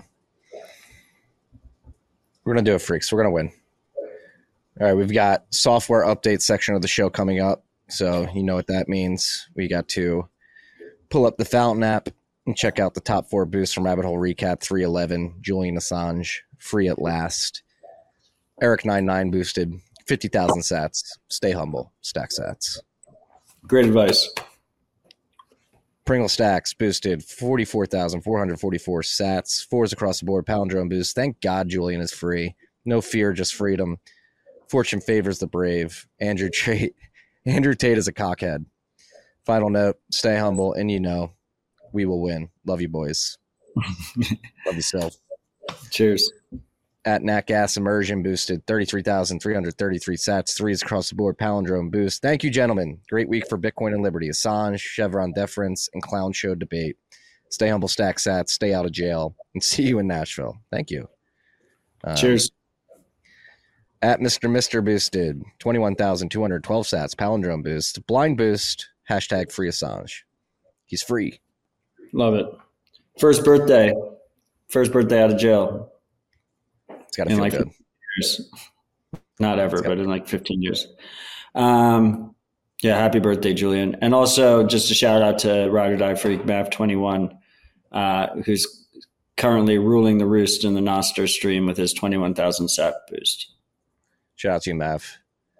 S8: We're going to do it, freaks. We're going to win. All right. We've got software update section of the show coming up. So you know what that means. We got to pull up the Fountain app and check out the top four boosts from Rabbit Hole Recap. three eleven, Julian Assange, free at last. Eric ninety-nine boosted, fifty thousand sats. Stay humble, stack sats.
S7: Great advice.
S8: Pringle Stacks boosted forty-four thousand four hundred forty-four sats. Fours across the board, Palindrome boost. Thank God Julian is free. No fear, just freedom. Fortune favors the brave. Andrew Tate, Andrew Tate is a cockhead. Final note, stay humble, and you know, we will win. Love you, boys. Love yourself.
S7: Cheers.
S8: At Nat Gas Immersion boosted thirty-three thousand three hundred thirty-three sats, threes across the board, Palindrome boost. Thank you, gentlemen. Great week for Bitcoin and Liberty. Assange, Chevron deference, and Clown Show debate. Stay humble, stack sats, stay out of jail, and see you in Nashville. Thank you. Um,
S7: Cheers.
S8: At Mister Mister boosted twenty-one thousand two hundred twelve sats, Palindrome boost. Blind boost, hashtag free Assange. He's free.
S7: Love it. First birthday. First birthday out of jail.
S8: It's got to
S7: in
S8: feel
S7: like
S8: good.
S7: Years. Not ever, but in like fifteen years. Um, yeah, happy birthday, Julian. And also just a shout out to Ride or Die Freak Mav twenty-one, uh, who's currently ruling the roost in the Nostr stream with his twenty-one thousand sat boost.
S8: Shout out to you, Mav.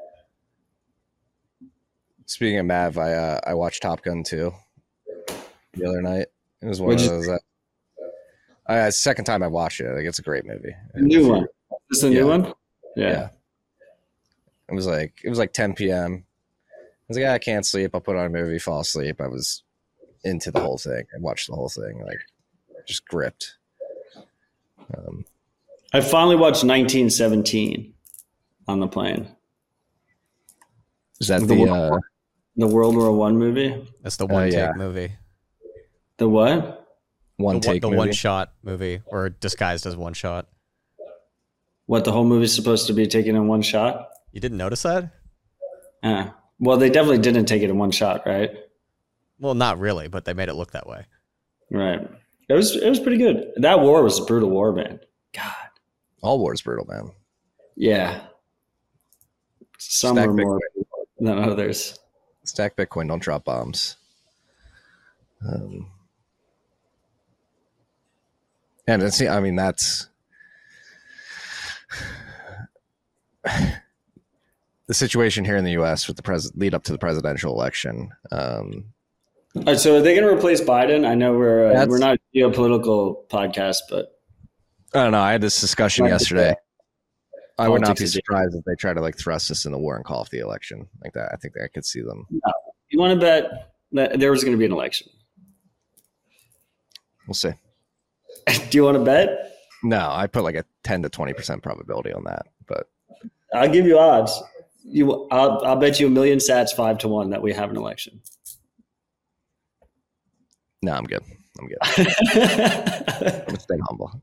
S8: Speaking of Mav, I uh, I watched Top Gun two the other night. It was one
S7: What'd
S8: of those. Uh, uh, second time I watched it. Like, it's a great movie.
S7: A new one. Is this a
S8: yeah.
S7: new one? Yeah.
S8: yeah. It was like it was like ten p.m. I was like, I can't sleep. I'll put on a movie, fall asleep. I was into the whole thing. I watched the whole thing, like just gripped. Um,
S7: I finally watched nineteen seventeen on the plane.
S8: Is that
S7: the
S8: the,
S7: World,
S8: uh,
S7: the World War One movie?
S9: That's the one
S8: uh,
S9: take
S8: yeah.
S9: movie.
S7: The what?
S8: one
S9: The,
S8: take
S9: the
S8: movie?
S9: one shot movie, or disguised as one shot.
S7: What, the whole movie's supposed to be taken in one shot?
S9: You didn't notice that?
S7: Uh, well, they definitely didn't take it in one shot, right?
S9: Well, not really, but they made it look that way.
S7: Right. It was it was pretty good. That war was a brutal war, man. God.
S8: All war is brutal, man.
S7: Yeah. Some
S8: Stack
S7: are more
S8: Bitcoin.
S7: than others.
S8: Stack Bitcoin, don't drop bombs. Um, and it's, I mean, that's the situation here in the U S with the pres- lead up to the presidential election. Um,
S7: All right, so are they going to replace Biden? I know we're uh,
S8: That's-
S7: we're not a geopolitical podcast, but
S8: I don't know. I had this discussion
S7: Right,
S8: yesterday. I would not
S7: Politics
S8: be
S7: is-
S8: surprised if they try to like thrust us in the war and call off the election like that. I think that I could see them.
S7: you want to bet that there was going to be an election?
S8: We'll see.
S7: Do you want to bet?
S8: No, I put like a ten to twenty percent probability on that, but
S7: I'll give you odds. You, I'll, I'll bet you a million sats five to one that we have an election.
S8: no, I'm good. I'm good. I'm gonna stay humble.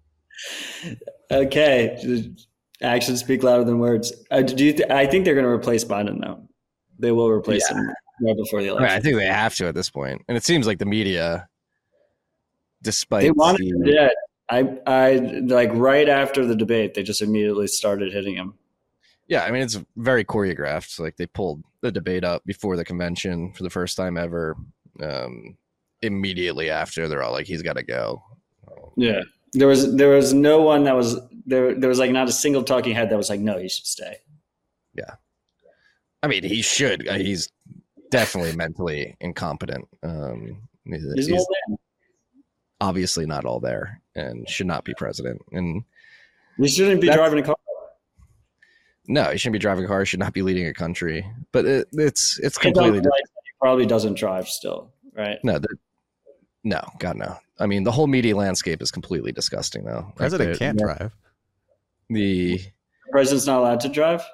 S7: Okay, actions speak louder than words. Uh, do you? Th- I think they're going to replace Biden, though. They will replace
S8: Yeah.
S7: him right before the
S8: I,
S7: election.
S8: mean, I think they have to at this point, and it seems like the media, despite
S7: They wanted
S8: the,
S7: him dead. I, I like right after the debate, they just immediately started hitting him.
S8: yeah, I mean it's very choreographed. Like they pulled the debate up before the convention for the first time ever. Um, immediately after, they're all like, "He's got to go."
S7: Yeah, there was there was no one that was there. There was like not a single talking head that was like, "No, he should stay."
S8: Yeah, I mean he should. Uh, He's definitely mentally incompetent. Um, he's,
S7: He's an
S8: he's
S7: old man.
S8: obviously not all there and should not be president. And
S7: He shouldn't be
S8: That's-
S7: driving a car.
S8: no, he shouldn't be driving a car. He should not be leading a country. But it, it's it's
S7: He
S8: completely
S7: doesn't like- he probably doesn't drive still, right?
S8: no, the- no, God no. I mean the whole media landscape is completely disgusting though. Like,
S9: President
S8: the-
S9: can't drive.
S8: The
S7: The president's not allowed to drive.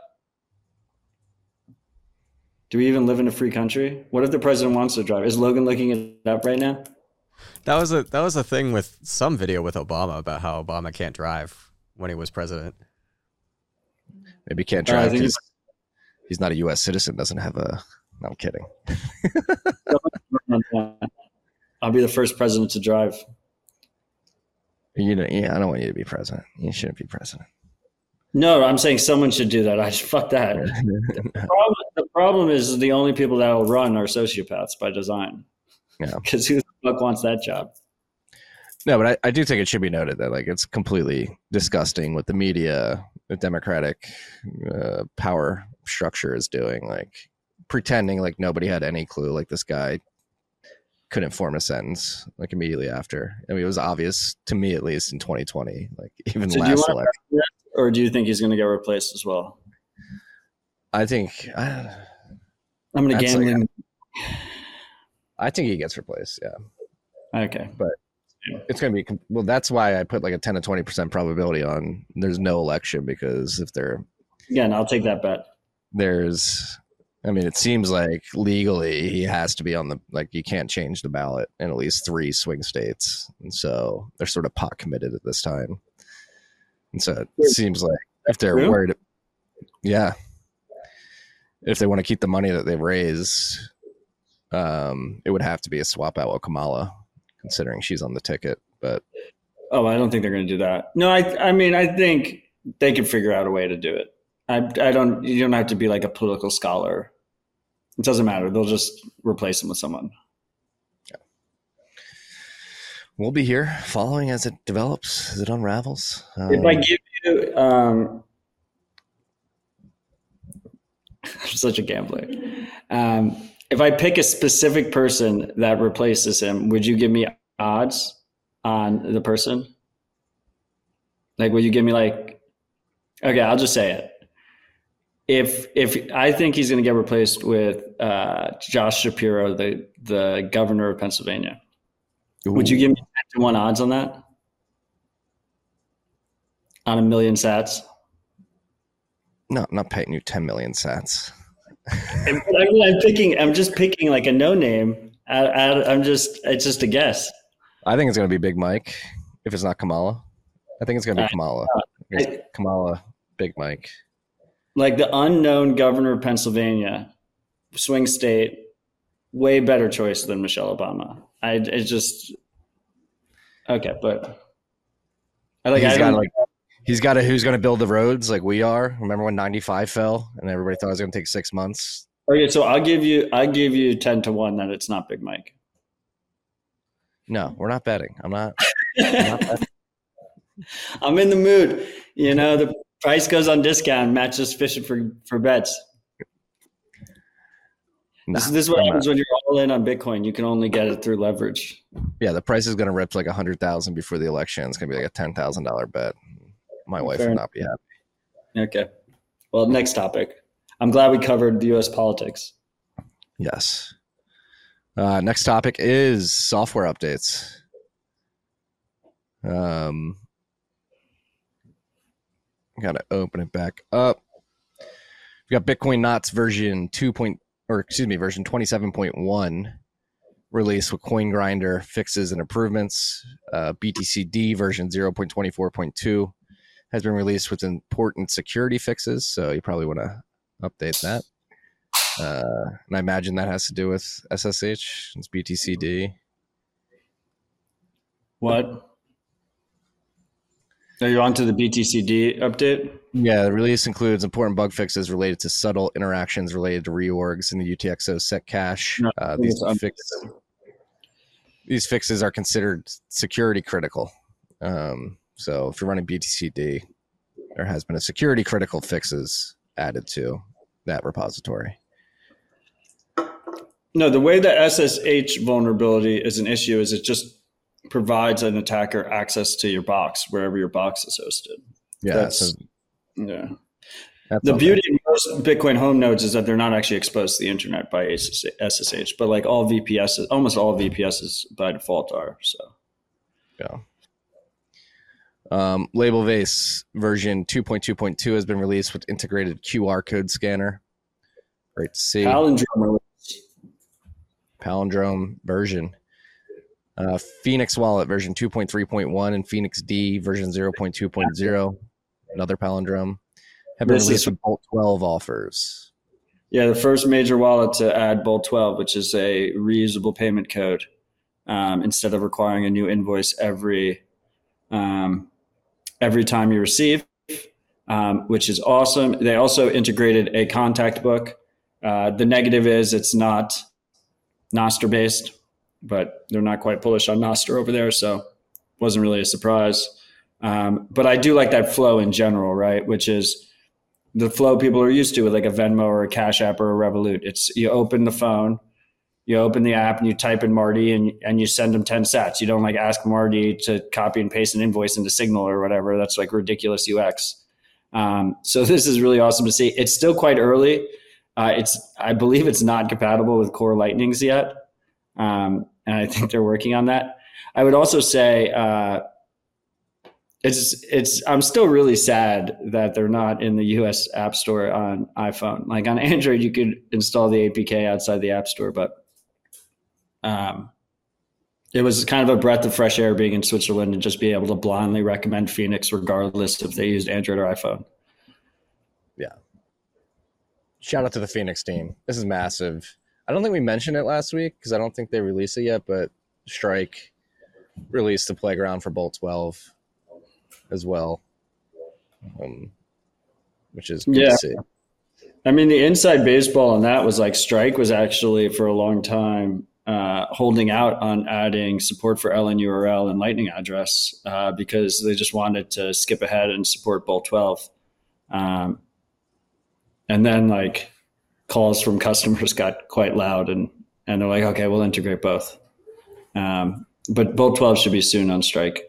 S7: Do we even live in a free country? What if the president wants to drive? Is Logan looking it up right now?
S9: That was a that was a thing with some video with Obama about how Obama can't drive when he was president.
S8: maybe he can't
S7: Uh, I
S8: drive
S7: think
S8: because he's not a U S citizen. Doesn't have a. No, I'm kidding.
S7: I'll be the first president to drive.
S8: You know, yeah, I don't want you to be president. You shouldn't be president.
S7: No, I'm saying someone should do that. I fuck that. the, problem, the problem is the only people that will run are sociopaths by design.
S8: Yeah,
S7: because who the fuck wants that job?
S8: No, but I, I do think it should be noted that like it's completely disgusting what the media, the Democratic uh, power structure is doing. Like pretending like nobody had any clue. Like this guy couldn't form a sentence like immediately after. I mean, it was obvious to me, at least in twenty twenty, like even so last election.
S7: Or do you think he's going to get replaced as well?
S8: I think uh,
S7: I'm going to gambling.
S8: Like, I think he gets replaced. Yeah.
S7: Okay.
S8: But it's going to be, well, that's why I put like a ten to twenty percent probability on there's no election, because if there,
S7: again, I'll take that bet.
S8: There's, I mean, it seems like legally he has to be on the, like you can't change the ballot in at least three swing states. And so they're sort of pot committed at this time. And so it seems like if they're
S7: really?
S8: worried, yeah, if they want to keep the money that they've raised, um, it would have to be a swap out with Kamala, considering she's on the ticket. But
S7: oh, I don't think they're going to do that. No, I, I mean, I think they can figure out a way to do it. I, I don't. You don't have to be like a political scholar. It doesn't matter. They'll just replace him with someone.
S8: Yeah. We'll be here following as it develops, as it unravels. Um,
S7: if I give you, um, I'm such a gambler. Um, if I pick a specific person that replaces him, would you give me odds on the person? Like, would you give me like? Okay, I'll just say it. If if I think he's going to get replaced with uh, Josh Shapiro, the the governor of Pennsylvania, Ooh. Would you give me ten to one odds on that? On a million sats?
S8: No, I'm not paying you ten million sats.
S7: I mean, I'm picking. I'm just picking like a no name. I, I, I'm just. It's just a guess.
S8: I think it's going to be Big Mike. If it's not Kamala, I think it's going to be uh, Kamala. I, Kamala, Big Mike.
S7: Like the unknown governor of Pennsylvania, swing state, way better choice than Michelle Obama. I it's just okay, but I like.
S8: He's
S7: I
S8: got
S7: don't,
S8: like he's got a who's going to build the roads like we are. Remember when ninety-five fell and everybody thought it was going to take six months?
S7: Okay, so I'll give you I give you ten to one that it's not Big Mike.
S8: No, we're not betting. I'm not. I'm, not betting.
S7: I'm in the mood. You know the. Price goes on discount. Matt's just fishing for, for bets. Nah, this, this is what I'm happens not. When you're all in on Bitcoin. You can only get it through leverage.
S8: Yeah, the price is going to rip to like a hundred thousand before the election. It's going to be like a ten thousand dollar bet. My wife
S7: Fair
S8: will
S7: enough.
S8: not be happy.
S7: Okay. Well, next topic. I'm glad we covered the U S politics.
S8: Yes. Uh, next topic is software updates. Um. Got to open it back up. We got Bitcoin Knots version two point, or excuse me, version twenty-seven point one release with Coin Grinder fixes and improvements. Uh, B T C D version zero point twenty-four point two has been released with important security fixes, so you probably want to update that. Uh, and I imagine that has to do with S S H. It's B T C D.
S7: What? Are you on to the B T C D update?
S8: Yeah, the release includes important bug fixes related to subtle interactions related to reorgs in the U T X O set cache.
S7: No,
S8: uh, these, fix, these fixes are considered security critical. Um, so if you're running B T C D, there has been a security critical fixes added to that repository.
S7: No, the way that S S H vulnerability is an issue is it just provides an attacker access to your box wherever your box is hosted.
S8: Yeah,
S7: that's,
S8: so
S7: yeah.
S8: That's
S7: the
S8: okay.
S7: beauty of most Bitcoin home nodes is that they're not actually exposed to the internet by S S H, but like all V P Ss, almost all V P Ss by default are. So,
S8: yeah. Um, Label Vase version two point two point two has been released with integrated Q R code scanner. Great to see.
S7: Palindrome release.
S8: Palindrome version. Uh, Phoenix Wallet version two point three point one and Phoenix D version zero point two point zero, another palindrome, have been
S7: This
S8: released
S7: is-
S8: with Bolt twelve offers.
S7: Yeah, the first major wallet to add Bolt twelve, which is a reusable payment code. um, instead of requiring a new invoice every um, every time you receive, um, which is awesome. They also integrated a contact book. Uh, the negative is it's not Nostr based, but they're not quite bullish on Nostr over there, so wasn't really a surprise. Um, but I do like that flow in general, right? Which is the flow people are used to with like a Venmo or a Cash App or a Revolut. It's you open the phone, you open the app and you type in Marty and, and you send them ten sats. You don't like ask Marty to copy and paste an invoice into Signal or whatever. That's like ridiculous U X. Um, so this is really awesome to see. It's still quite early. Uh, it's I believe it's not compatible with Core Lightnings yet. Um, and I think they're working on that. I would also say, uh, It's it's. I'm still really sad that they're not in the U S App Store on iPhone. Like on Android, you could install the A P K outside the App Store, but um, it was kind of a breath of fresh air being in Switzerland and just be able to blindly recommend Phoenix regardless if they used Android or iPhone.
S8: Yeah. Shout out to the Phoenix team. This is massive. I don't think we mentioned it last week because I don't think they released it yet, but Strike released the Playground for Bolt twelve as well, um, which is good
S7: yeah.
S8: to see.
S7: I mean, the inside baseball on that was like Strike was actually for a long time uh, holding out on adding support for L N U R L and Lightning address uh, because they just wanted to skip ahead and support Bolt twelve. Um, and then like calls from customers got quite loud and, and they're like, okay, we'll integrate both. Um, but Bolt twelve should be soon on Strike.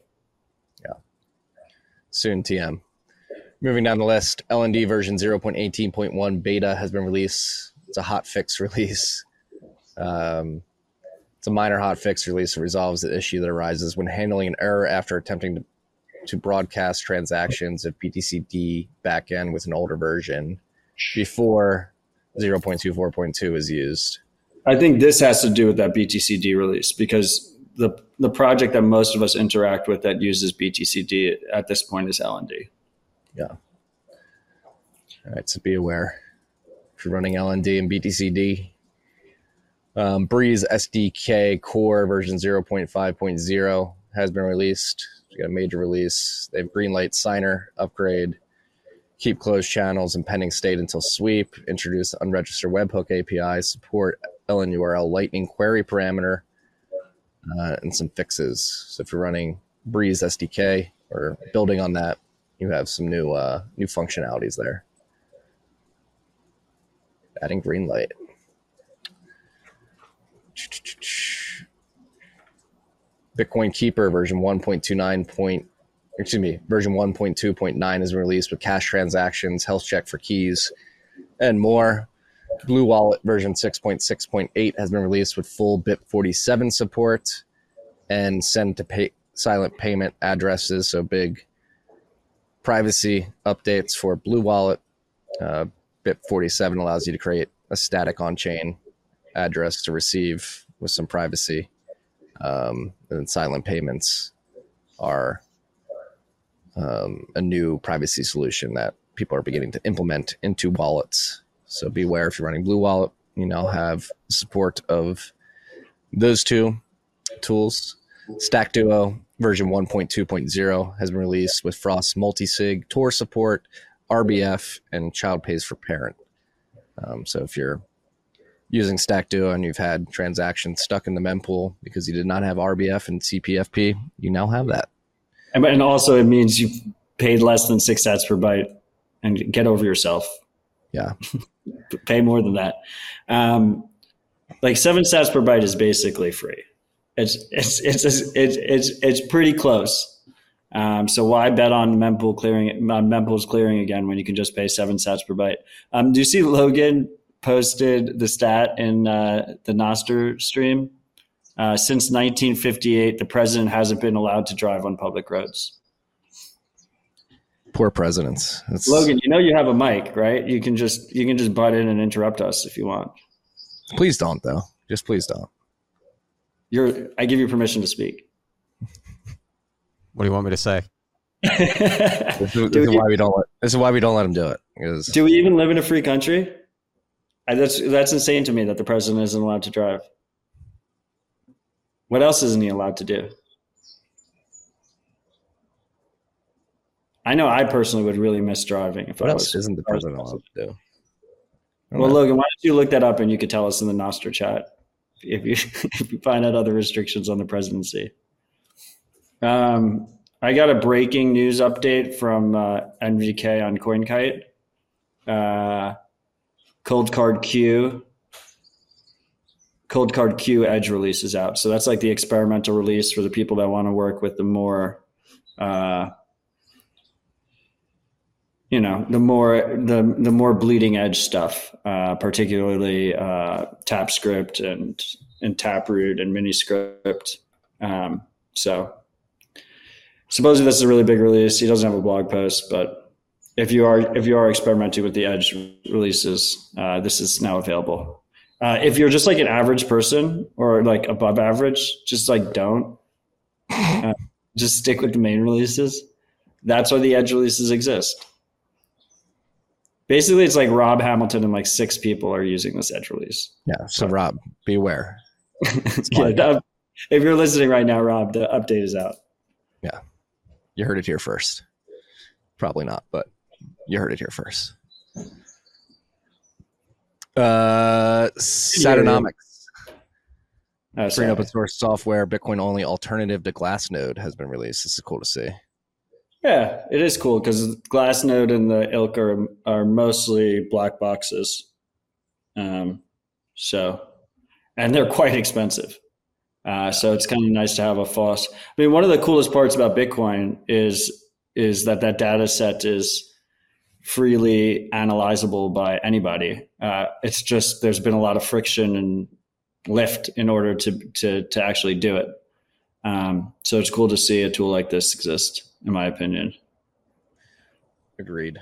S8: Soon T M. Moving down the list, L N D version zero point eighteen point one beta has been released. It's a hot fix release. Um, it's a minor hot fix release that resolves the issue that arises when handling an error after attempting to, to broadcast transactions of B T C D backend with an older version before zero point two four point two is used.
S7: I think this has to do with that B T C D release because the the project that most of us interact with that uses B T C D at this point is L N D.
S8: Yeah. All right, so be aware if you're running L N D and B T C D. Um, Breeze S D K Core version zero point five point zero has been released. We got a major release. They have Greenlight Signer upgrade, keep closed channels in pending state until sweep, introduce unregistered webhook A P I, support L N U R L Lightning query parameter, Uh, and some fixes. So if you're running Breeze S D K or building on that, you have some new uh, new functionalities there. Adding Greenlight. Bitcoin Keeper version one point two nine point excuse me version one point two point nine is released with cash transactions, health check for keys, and more. Blue Wallet version six point six point eight has been released with full B I P forty-seven support and send to pay silent payment addresses. So big privacy updates for Blue Wallet. Uh, B I P forty-seven allows you to create a static on-chain address to receive with some privacy. Um, and then silent payments are um, a new privacy solution that people are beginning to implement into wallets. So beware if you're running Blue Wallet, you now have support of those two tools. Stack Duo version one point two point oh has been released with Frost multisig, Tor support, R B F, and child pays for parent. Um, so if you're using Stack Duo and you've had transactions stuck in the mempool because you did not have R B F and C P F P, you now have that.
S7: And, and also it means you've paid less than six sats per byte and get over yourself.
S8: Yeah.
S7: Pay more than that. Um, like seven sats per byte is basically free. It's it's it's it's it's it's, it's pretty close. Um, so why bet on mempool clearing? On mempool's clearing again when you can just pay seven sats per byte? Um, do you see Logan posted the stat in uh, the Nostr stream? Uh, since nineteen fifty-eight, the president hasn't been allowed to drive on public roads.
S8: Poor presidents. It's...
S7: Logan, you know you have a mic, right? You can just you can just butt in and interrupt us if you want.
S8: Please don't, though. Just please don't.
S7: You're. I give you permission to speak.
S9: What do you want me to say?
S8: this, is, this is why we don't. Let, this is why we don't let him do it. Because...
S7: Do we even live in a free country? I, that's that's insane to me that the president isn't allowed to drive. What else isn't he allowed to do? I know I personally would really miss driving. If
S8: what
S7: I
S8: else
S7: was,
S8: isn't the president allowed to do?
S7: Well, know. Logan, why don't you look that up and you could tell us in the Nostr chat if you if you find out other restrictions on the presidency. Um, I got a breaking news update from uh, N V K on CoinKite. Uh, Cold Card Q. Cold Card Q Edge release is out. So that's like the experimental release for the people that want to work with the more, uh, you know, the more the the more bleeding edge stuff, uh, particularly uh, TapScript and and Taproot and Miniscript. Um, so supposedly this is a really big release. He doesn't have a blog post, but if you are if you are experimenting with the Edge releases, uh, this is now available. Uh, if you're just like an average person or like above average, just like don't. Uh, just stick with the main releases. That's why the Edge releases exist. Basically, it's like Rob Hamilton and like six people are using this Edge release.
S8: Yeah, so Rob, beware.
S7: Yeah, if you're listening right now, Rob, the update is out.
S8: Yeah, you heard it here first. Probably not, but you heard it here first. Uh, Satonomics,
S7: oh,
S8: free open source software, Bitcoin only alternative to Glassnode has been released. This is cool to see.
S7: Yeah, it is cool because Glassnode and the ilk are are mostly black boxes, um, so and they're quite expensive. Uh, so it's kind of nice to have a false. I mean, one of the coolest parts about Bitcoin is is that that data set is freely analyzable by anybody. Uh, it's just there's been a lot of friction and lift in order to to to actually do it. Um, so it's cool to see a tool like this exist, in my opinion.
S8: Agreed.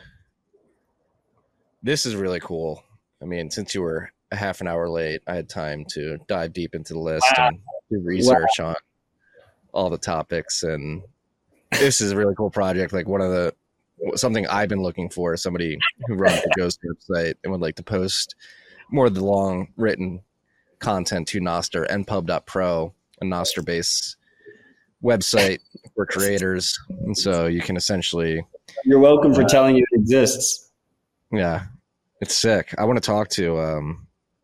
S8: This is really cool. I mean, since you were a half an hour late, I had time to dive deep into the list wow. and do research wow. on all the topics. And this is a really cool project. Like one of the something I've been looking for is somebody who runs the Ghost website and would like to post more of the long written content to Nostr, N Pub dot pro, a Nostr based website for creators. And so you can essentially.
S7: You're welcome for uh, telling you it exists.
S8: Yeah, it's sick. I want to talk to um,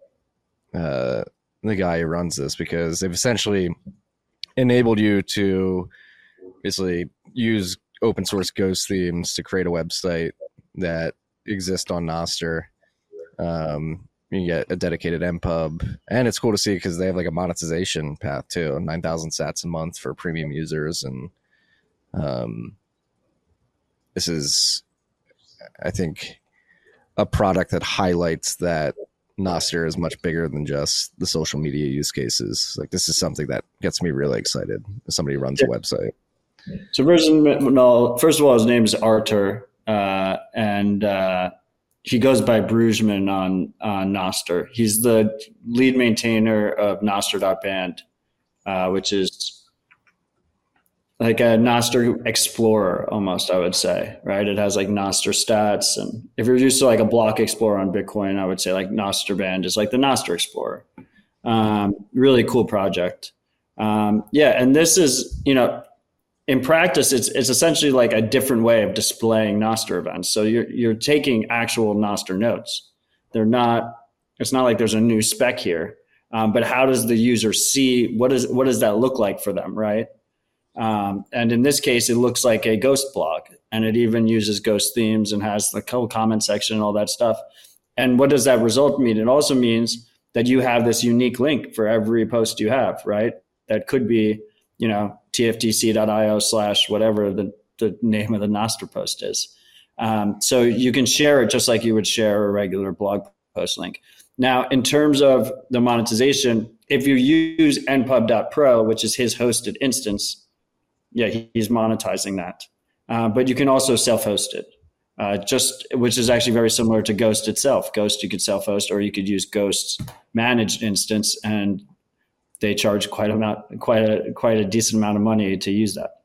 S8: uh, the guy who runs this because they've essentially enabled you to basically use open source Ghost themes to create a website that exists on Nostr. Um, you get a dedicated N Pub, and it's cool to see because they have like a monetization path too, nine thousand sats a month for premium users. And um, this is, I think, a product that highlights that Nostr is much bigger than just the social media use cases. Like this is something that gets me really excited if somebody runs a website.
S7: So first, no, first of all, his name is Artur, uh, and uh, he goes by Brugman on on Nostr. He's the lead maintainer of Nostr dot band, uh, which is like a Nostr Explorer almost, I would say, right? It has like Nostr stats, and if you're used to like a block explorer on Bitcoin, I would say like Nostr band is like the Nostr Explorer. Um, really cool project. Um, yeah, and this is, you know, in practice, it's it's essentially like a different way of displaying Nostr events. So you're you're taking actual Nostr nodes. They're not. It's not like there's a new spec here. Um, but how does the user see what is what does that look like for them, right? Um, and in this case, it looks like a Ghost blog, and it even uses Ghost themes and has the whole comment section and all that stuff. And what does that result mean? It also means that you have this unique link for every post you have, right? That could be, you know, tftc.io slash whatever the, the name of the Nostr post is. Um, so you can share it just like you would share a regular blog post link. Now, in terms of the monetization, if you use N Pub dot pro, which is his hosted instance, yeah, he, he's monetizing that. Uh, but you can also self-host it, uh, just which is actually very similar to Ghost itself. Ghost, you could self-host, or you could use Ghost's managed instance, and they charge quite a amount, quite a quite a decent amount of money to use that.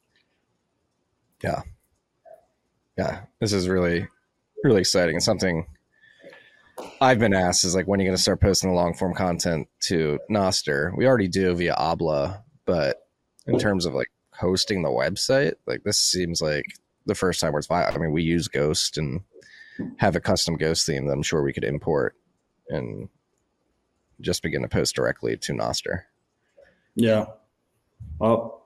S8: Yeah, yeah, this is really, really exciting. It's something I've been asked is like, when are you going to start posting the long form content to Nostr? We already do via Obla, but in terms of like hosting the website, like this seems like the first time where it's viable. I mean, we use Ghost and have a custom Ghost theme that I'm sure we could import and just begin to post directly to Nostr.
S7: Yeah. Well,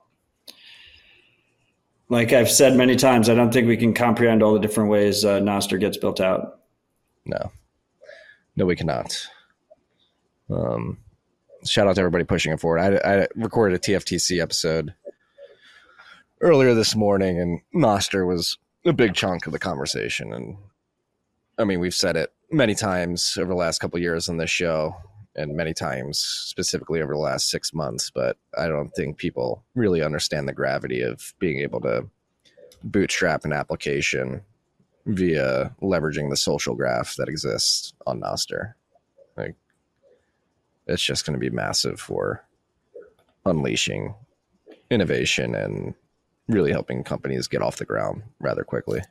S7: like I've said many times, I don't think we can comprehend all the different ways uh, Nostr gets built out.
S8: No. No, we cannot. Um, shout out to everybody pushing it forward. I, I recorded a T F T C episode earlier this morning, and Nostr was a big chunk of the conversation. And I mean, we've said it many times over the last couple of years on this show, and many times specifically over the last six months, but I don't think people really understand the gravity of being able to bootstrap an application via leveraging the social graph that exists on Nostr. Like, it's just going to be massive for unleashing innovation and really helping companies get off the ground rather quickly.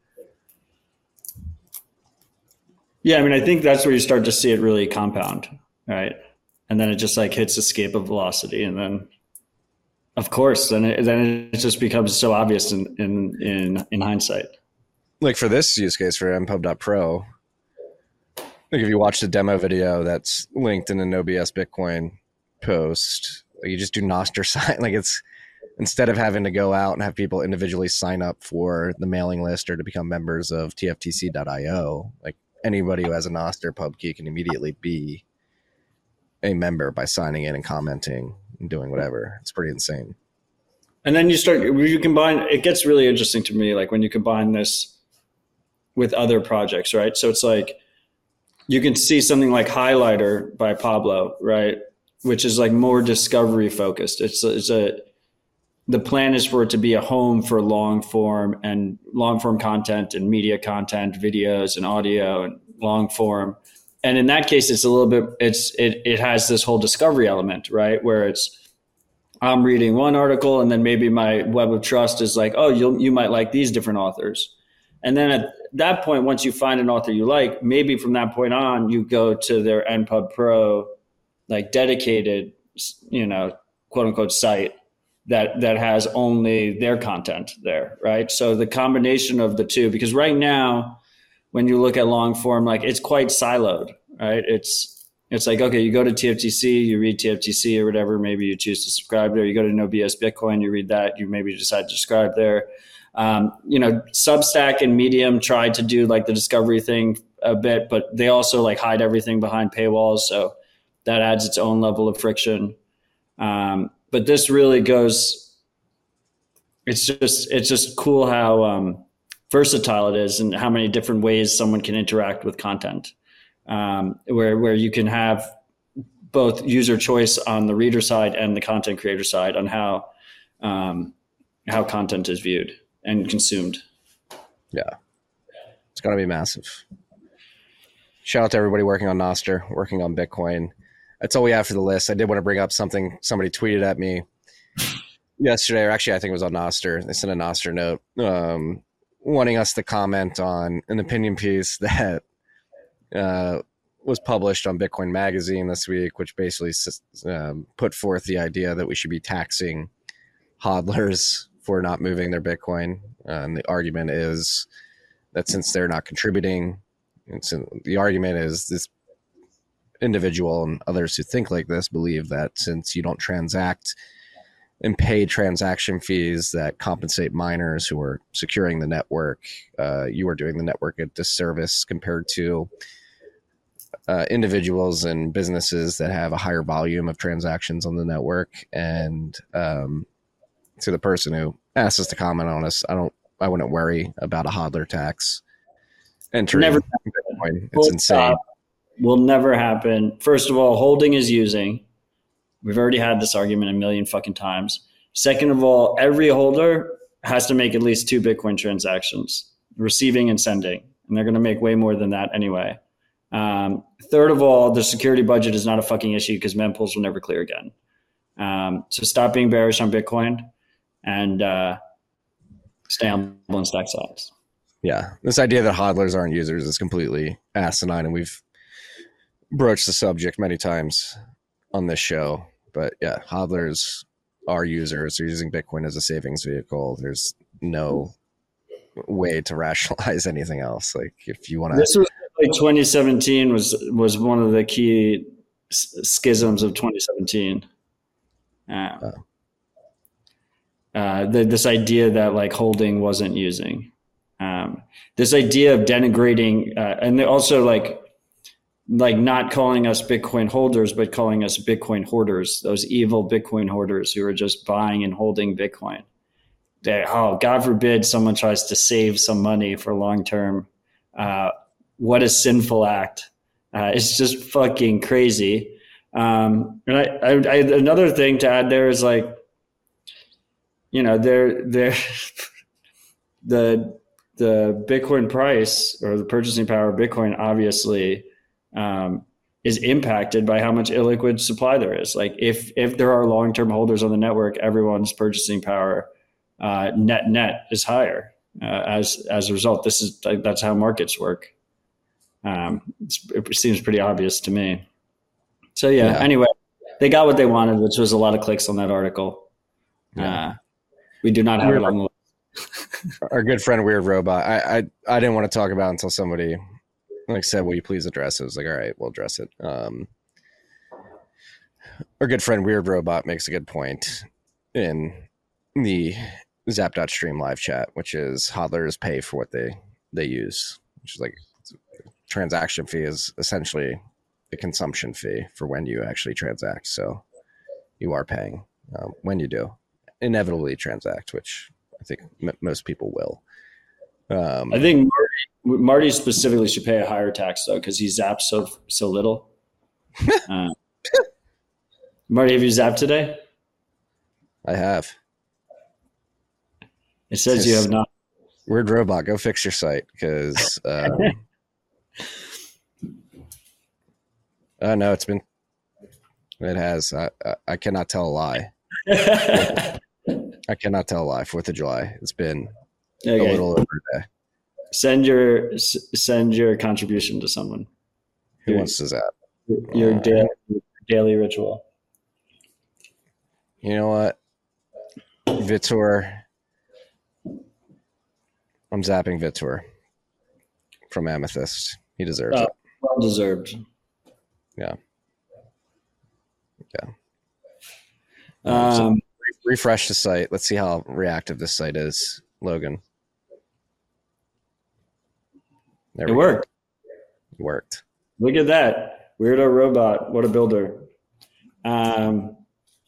S7: Yeah, I mean, I think that's where you start to see it really compound, right? And then it just like hits escape of velocity, and then, of course, then it, then it just becomes so obvious in in in, in hindsight.
S8: Like for this use case for M Pub dot pro, like if you watch the demo video that's linked in the No B S Bitcoin post, like you just do Nostr sign. Like it's, instead of having to go out and have people individually sign up for the mailing list or to become members of T F T C dot I O, like anybody who has a Nostr pub key can immediately be a member by signing in and commenting and doing whatever. It's pretty insane.
S7: And then you start, you combine, it gets really interesting to me, like when you combine this with other projects, right? So it's like, you can see something like Highlighter by Pablo, right? Which is like more discovery focused. It's a, it's a, the plan is for it to be a home for long form and long form content and media content, videos and audio and long form. And in that case, it's a little bit, it's, it, it has this whole discovery element, right? Where it's, I'm reading one article and then maybe my web of trust is like, oh, you'll, you might like these different authors. And then at that point, once you find an author you like, maybe from that point on, you go to their N Pub Pro, like dedicated, you know, quote unquote site that, that has only their content there, right? So the combination of the two, because right now, when you look at long form, like it's quite siloed, right? It's, it's like, okay, you go to T F T C, you read T F T C or whatever, maybe you choose to subscribe there. You go to No B S Bitcoin, you read that, you maybe decide to subscribe there. Um, you know, Substack and Medium tried to do like the discovery thing a bit, but they also like hide everything behind paywalls. So that adds its own level of friction. Um, but this really goes, it's just, it's just cool how um, versatile it is and how many different ways someone can interact with content, um, where, where you can have both user choice on the reader side and the content creator side on how, um, how content is viewed and consumed.
S8: Yeah. It's going to be massive. Shout out to everybody working on Nostr, working on Bitcoin. That's all we have for the list. I did want to bring up something somebody tweeted at me yesterday, or actually I think it was on Nostr. They sent a Nostr note um, wanting us to comment on an opinion piece that uh, was published on Bitcoin Magazine this week, which basically um, put forth the idea that we should be taxing hodlers for not moving their Bitcoin. Uh, and the argument is that since they're not contributing, it's in, the argument is this individual and others who think like this believe that since you don't transact and pay transaction fees that compensate miners who are securing the network, uh, you are doing the network a disservice compared to uh, individuals and businesses that have a higher volume of transactions on the network. And um, to the person who asked us to comment on us, I don't, I wouldn't worry about a hodler tax entering
S7: Never
S8: Bitcoin. It's insane.
S7: Stop. Will never happen. First of all, holding is using. We've already had this argument a million fucking times. Second of all, every holder has to make at least two Bitcoin transactions, receiving and sending, and they're going to make way more than that anyway. Um, third of all, the security budget is not a fucking issue because mempools will never clear again. Um, so stop being bearish on Bitcoin and uh, stay humble and stack size.
S8: Yeah, this idea that hodlers aren't users is completely asinine, and we've broached the subject many times on this show, but yeah, hodlers are users. They're using Bitcoin as a savings vehicle. There's no way to rationalize anything else. Like if you want to,
S7: this was like twenty seventeen was was one of the key schisms of twenty seventeen. Uh, oh. uh, the, this idea that like holding wasn't using, um, this idea of denigrating, uh, and also like like not calling us Bitcoin holders, but calling us Bitcoin hoarders. Those evil Bitcoin hoarders who are just buying and holding Bitcoin. They, oh, God forbid someone tries to save some money for long term. Uh, what a sinful act! Uh, it's just fucking crazy. Um, and I, I, I, another thing to add there is like, you know, there, there, the the Bitcoin price or the purchasing power of Bitcoin obviously um, is impacted by how much illiquid supply there is. Like if if there are long term holders on the network, everyone's purchasing power uh, net net is higher uh, as as a result. This is like, that's how markets work. Um, it seems pretty obvious to me. So yeah, yeah, anyway, they got what they wanted, which was a lot of clicks on that article. Yeah. Uh, we do not have Weird, it on the list.
S8: Our good friend Weird Robot, I, I I didn't want to talk about it until somebody like said, will you please address it? I was like, all right, we'll address it. Um, our good friend Weird Robot makes a good point in the Zap.stream live chat, which is hodlers pay for what they, they use, which is like transaction fee is essentially the consumption fee for when you actually transact. So you are paying um, when you do inevitably transact, which I think m- most people will. Um,
S7: I think Marty, Marty specifically should pay a higher tax though, because he zaps so so little. uh, Marty, have you zapped today?
S8: I have.
S7: It says it's, you have not.
S8: Weird Robot, go fix your site because. Um, Oh, no, it's been, it has. I, I, I cannot tell a lie. I cannot tell a lie. Fourth of July. It's been okay. a little over a day.
S7: Send your, send your contribution to someone.
S8: Who your, wants to zap?
S7: Your uh, daily, daily ritual.
S8: You know what? Vitor. I'm zapping Vitor from Amethyst. He deserves uh, it.
S7: Well deserved.
S8: Yeah. Yeah.
S7: Um,
S8: so re- refresh the site. Let's see how reactive this site is, Logan.
S7: There it we worked.
S8: It worked.
S7: Look at that. Weirdo Robot. What a builder. Um,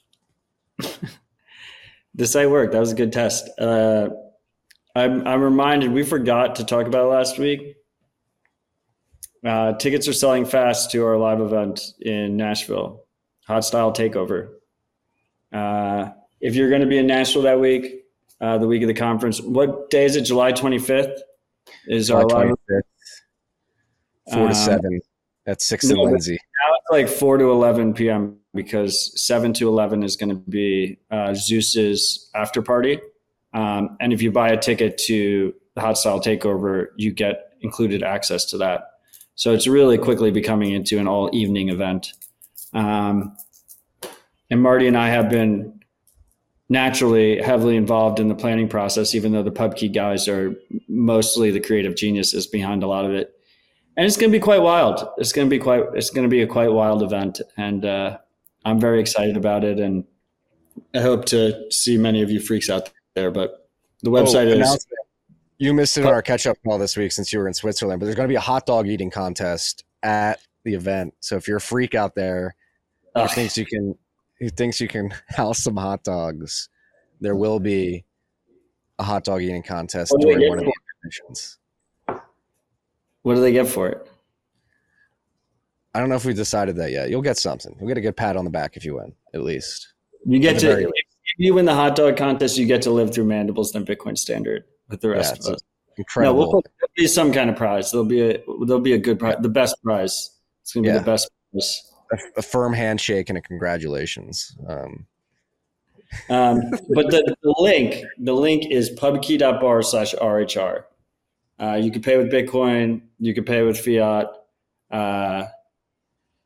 S7: the site worked. That was a good test. Uh, I'm, I'm reminded we forgot to talk about it last week. Uh, tickets are selling fast to our live event in Nashville, Hot Style Takeover. Uh, if you're going to be in Nashville that week, uh, the week of the conference, what day is it? July twenty-fifth is July our live
S8: twenty-fifth, four to seven at six
S7: no,
S8: and Lindsay.
S7: Now it's like four to eleven p.m. because seven to eleven is going to be uh, Zeus's after party. Um, and if you buy a ticket to the Hot Style Takeover, you get included access to that. So it's really quickly becoming into an all evening event. Um, and Marty and I have been naturally heavily involved in the planning process, even though the PubKey guys are mostly the creative geniuses behind a lot of it. And it's going to be quite wild. It's going to be quite, it's going to be a quite wild event. And uh, I'm very excited about it. And I hope to see many of you freaks out there, but the website oh, is.
S8: You missed it on our catch-up call this week since you were in Switzerland, but there's going to be a hot dog eating contest at the event. So if you're a freak out there who Ugh. thinks you can, who thinks you can house some hot dogs, there will be a hot dog eating contest during one of the exhibitions.
S7: What do they get for it?
S8: I don't know if we decided that yet. You'll get something. You'll get a good pat on the back if you win, at least.
S7: You get to, if you win the hot dog contest, you get to live through Mandibles than Bitcoin Standard. With the rest yeah, of us,
S8: incredible.
S7: No, we'll put, there'll be some kind of prize. There'll be a there'll be a good prize, the best prize. It's gonna be yeah. the best prize.
S8: A, a firm handshake and a congratulations. Um.
S7: Um, but the, the link, the link is pubkey.bar slash RHR. Uh, you can pay with Bitcoin. You can pay with fiat. Uh,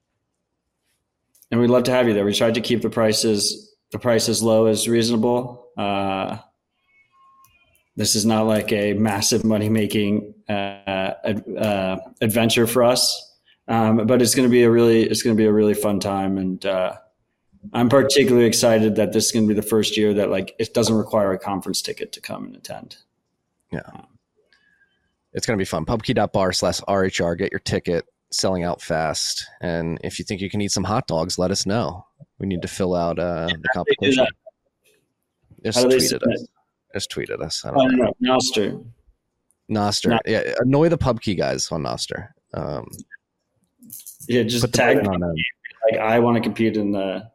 S7: and we'd love to have you there. We tried to keep the prices the price as low as reasonable. Uh, this is not like a massive money making uh, uh, adventure for us, um, but it's going to be a really it's going to be a really fun time, and uh, I'm particularly excited that this is going to be the first year that like it doesn't require a conference ticket to come and attend.
S8: Yeah, it's going to be fun. Pubkey.bar slash RHR. Get your ticket. Selling out fast. And if you think you can eat some hot dogs, let us know. We need to fill out uh, the competition. Just tweeted us. Just tweeted us. I don't,
S7: I don't
S8: know.
S7: know. Noster.
S8: Noster.
S7: No.
S8: Yeah, annoy the Pubkey guys on Noster. Um,
S7: yeah, just tag on them. Like I want to compete in the.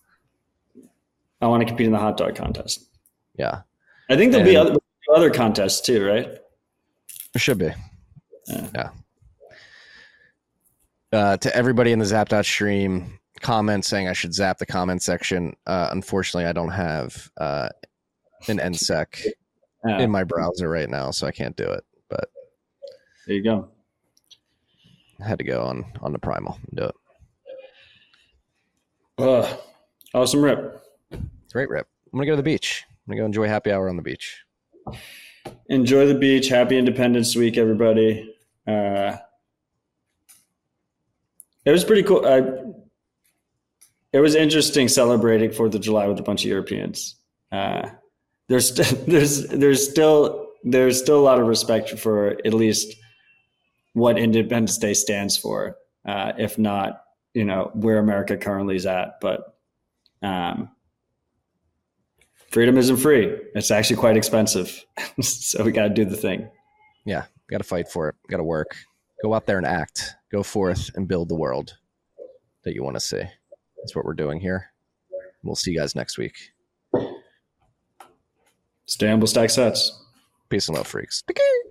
S7: I want to compete in the hot dog contest.
S8: Yeah,
S7: I think there'll
S8: and
S7: be other other contests too, right?
S8: There should be.
S7: Yeah.
S8: yeah. Uh, to everybody in the Zap stream, comment saying I should zap the comment section. Uh, unfortunately, I don't have uh, an N S E C
S7: yeah.
S8: in my browser right now, so I can't do it. But
S7: there you go.
S8: I had to go on on the Primal and do it.
S7: Uh, awesome rip.
S8: Great rip. I'm gonna go to the beach. I'm gonna go enjoy happy hour on the beach.
S7: Enjoy the beach. Happy Independence Week, everybody. Uh, It was pretty cool. I, it was interesting celebrating Fourth of July with a bunch of Europeans. Uh, there's st- there's there's still there's still a lot of respect for at least what Independence Day stands for, uh, if not, you know, where America currently is at. But um, freedom isn't free. It's actually quite expensive. So we got to do the thing.
S8: Yeah, got to fight for it. Got to work. Go out there and act. Go forth and build the world that you want to see. That's what we're doing here. We'll see you guys next week.
S7: Stay humble, stack sets.
S8: Peace and love, freaks.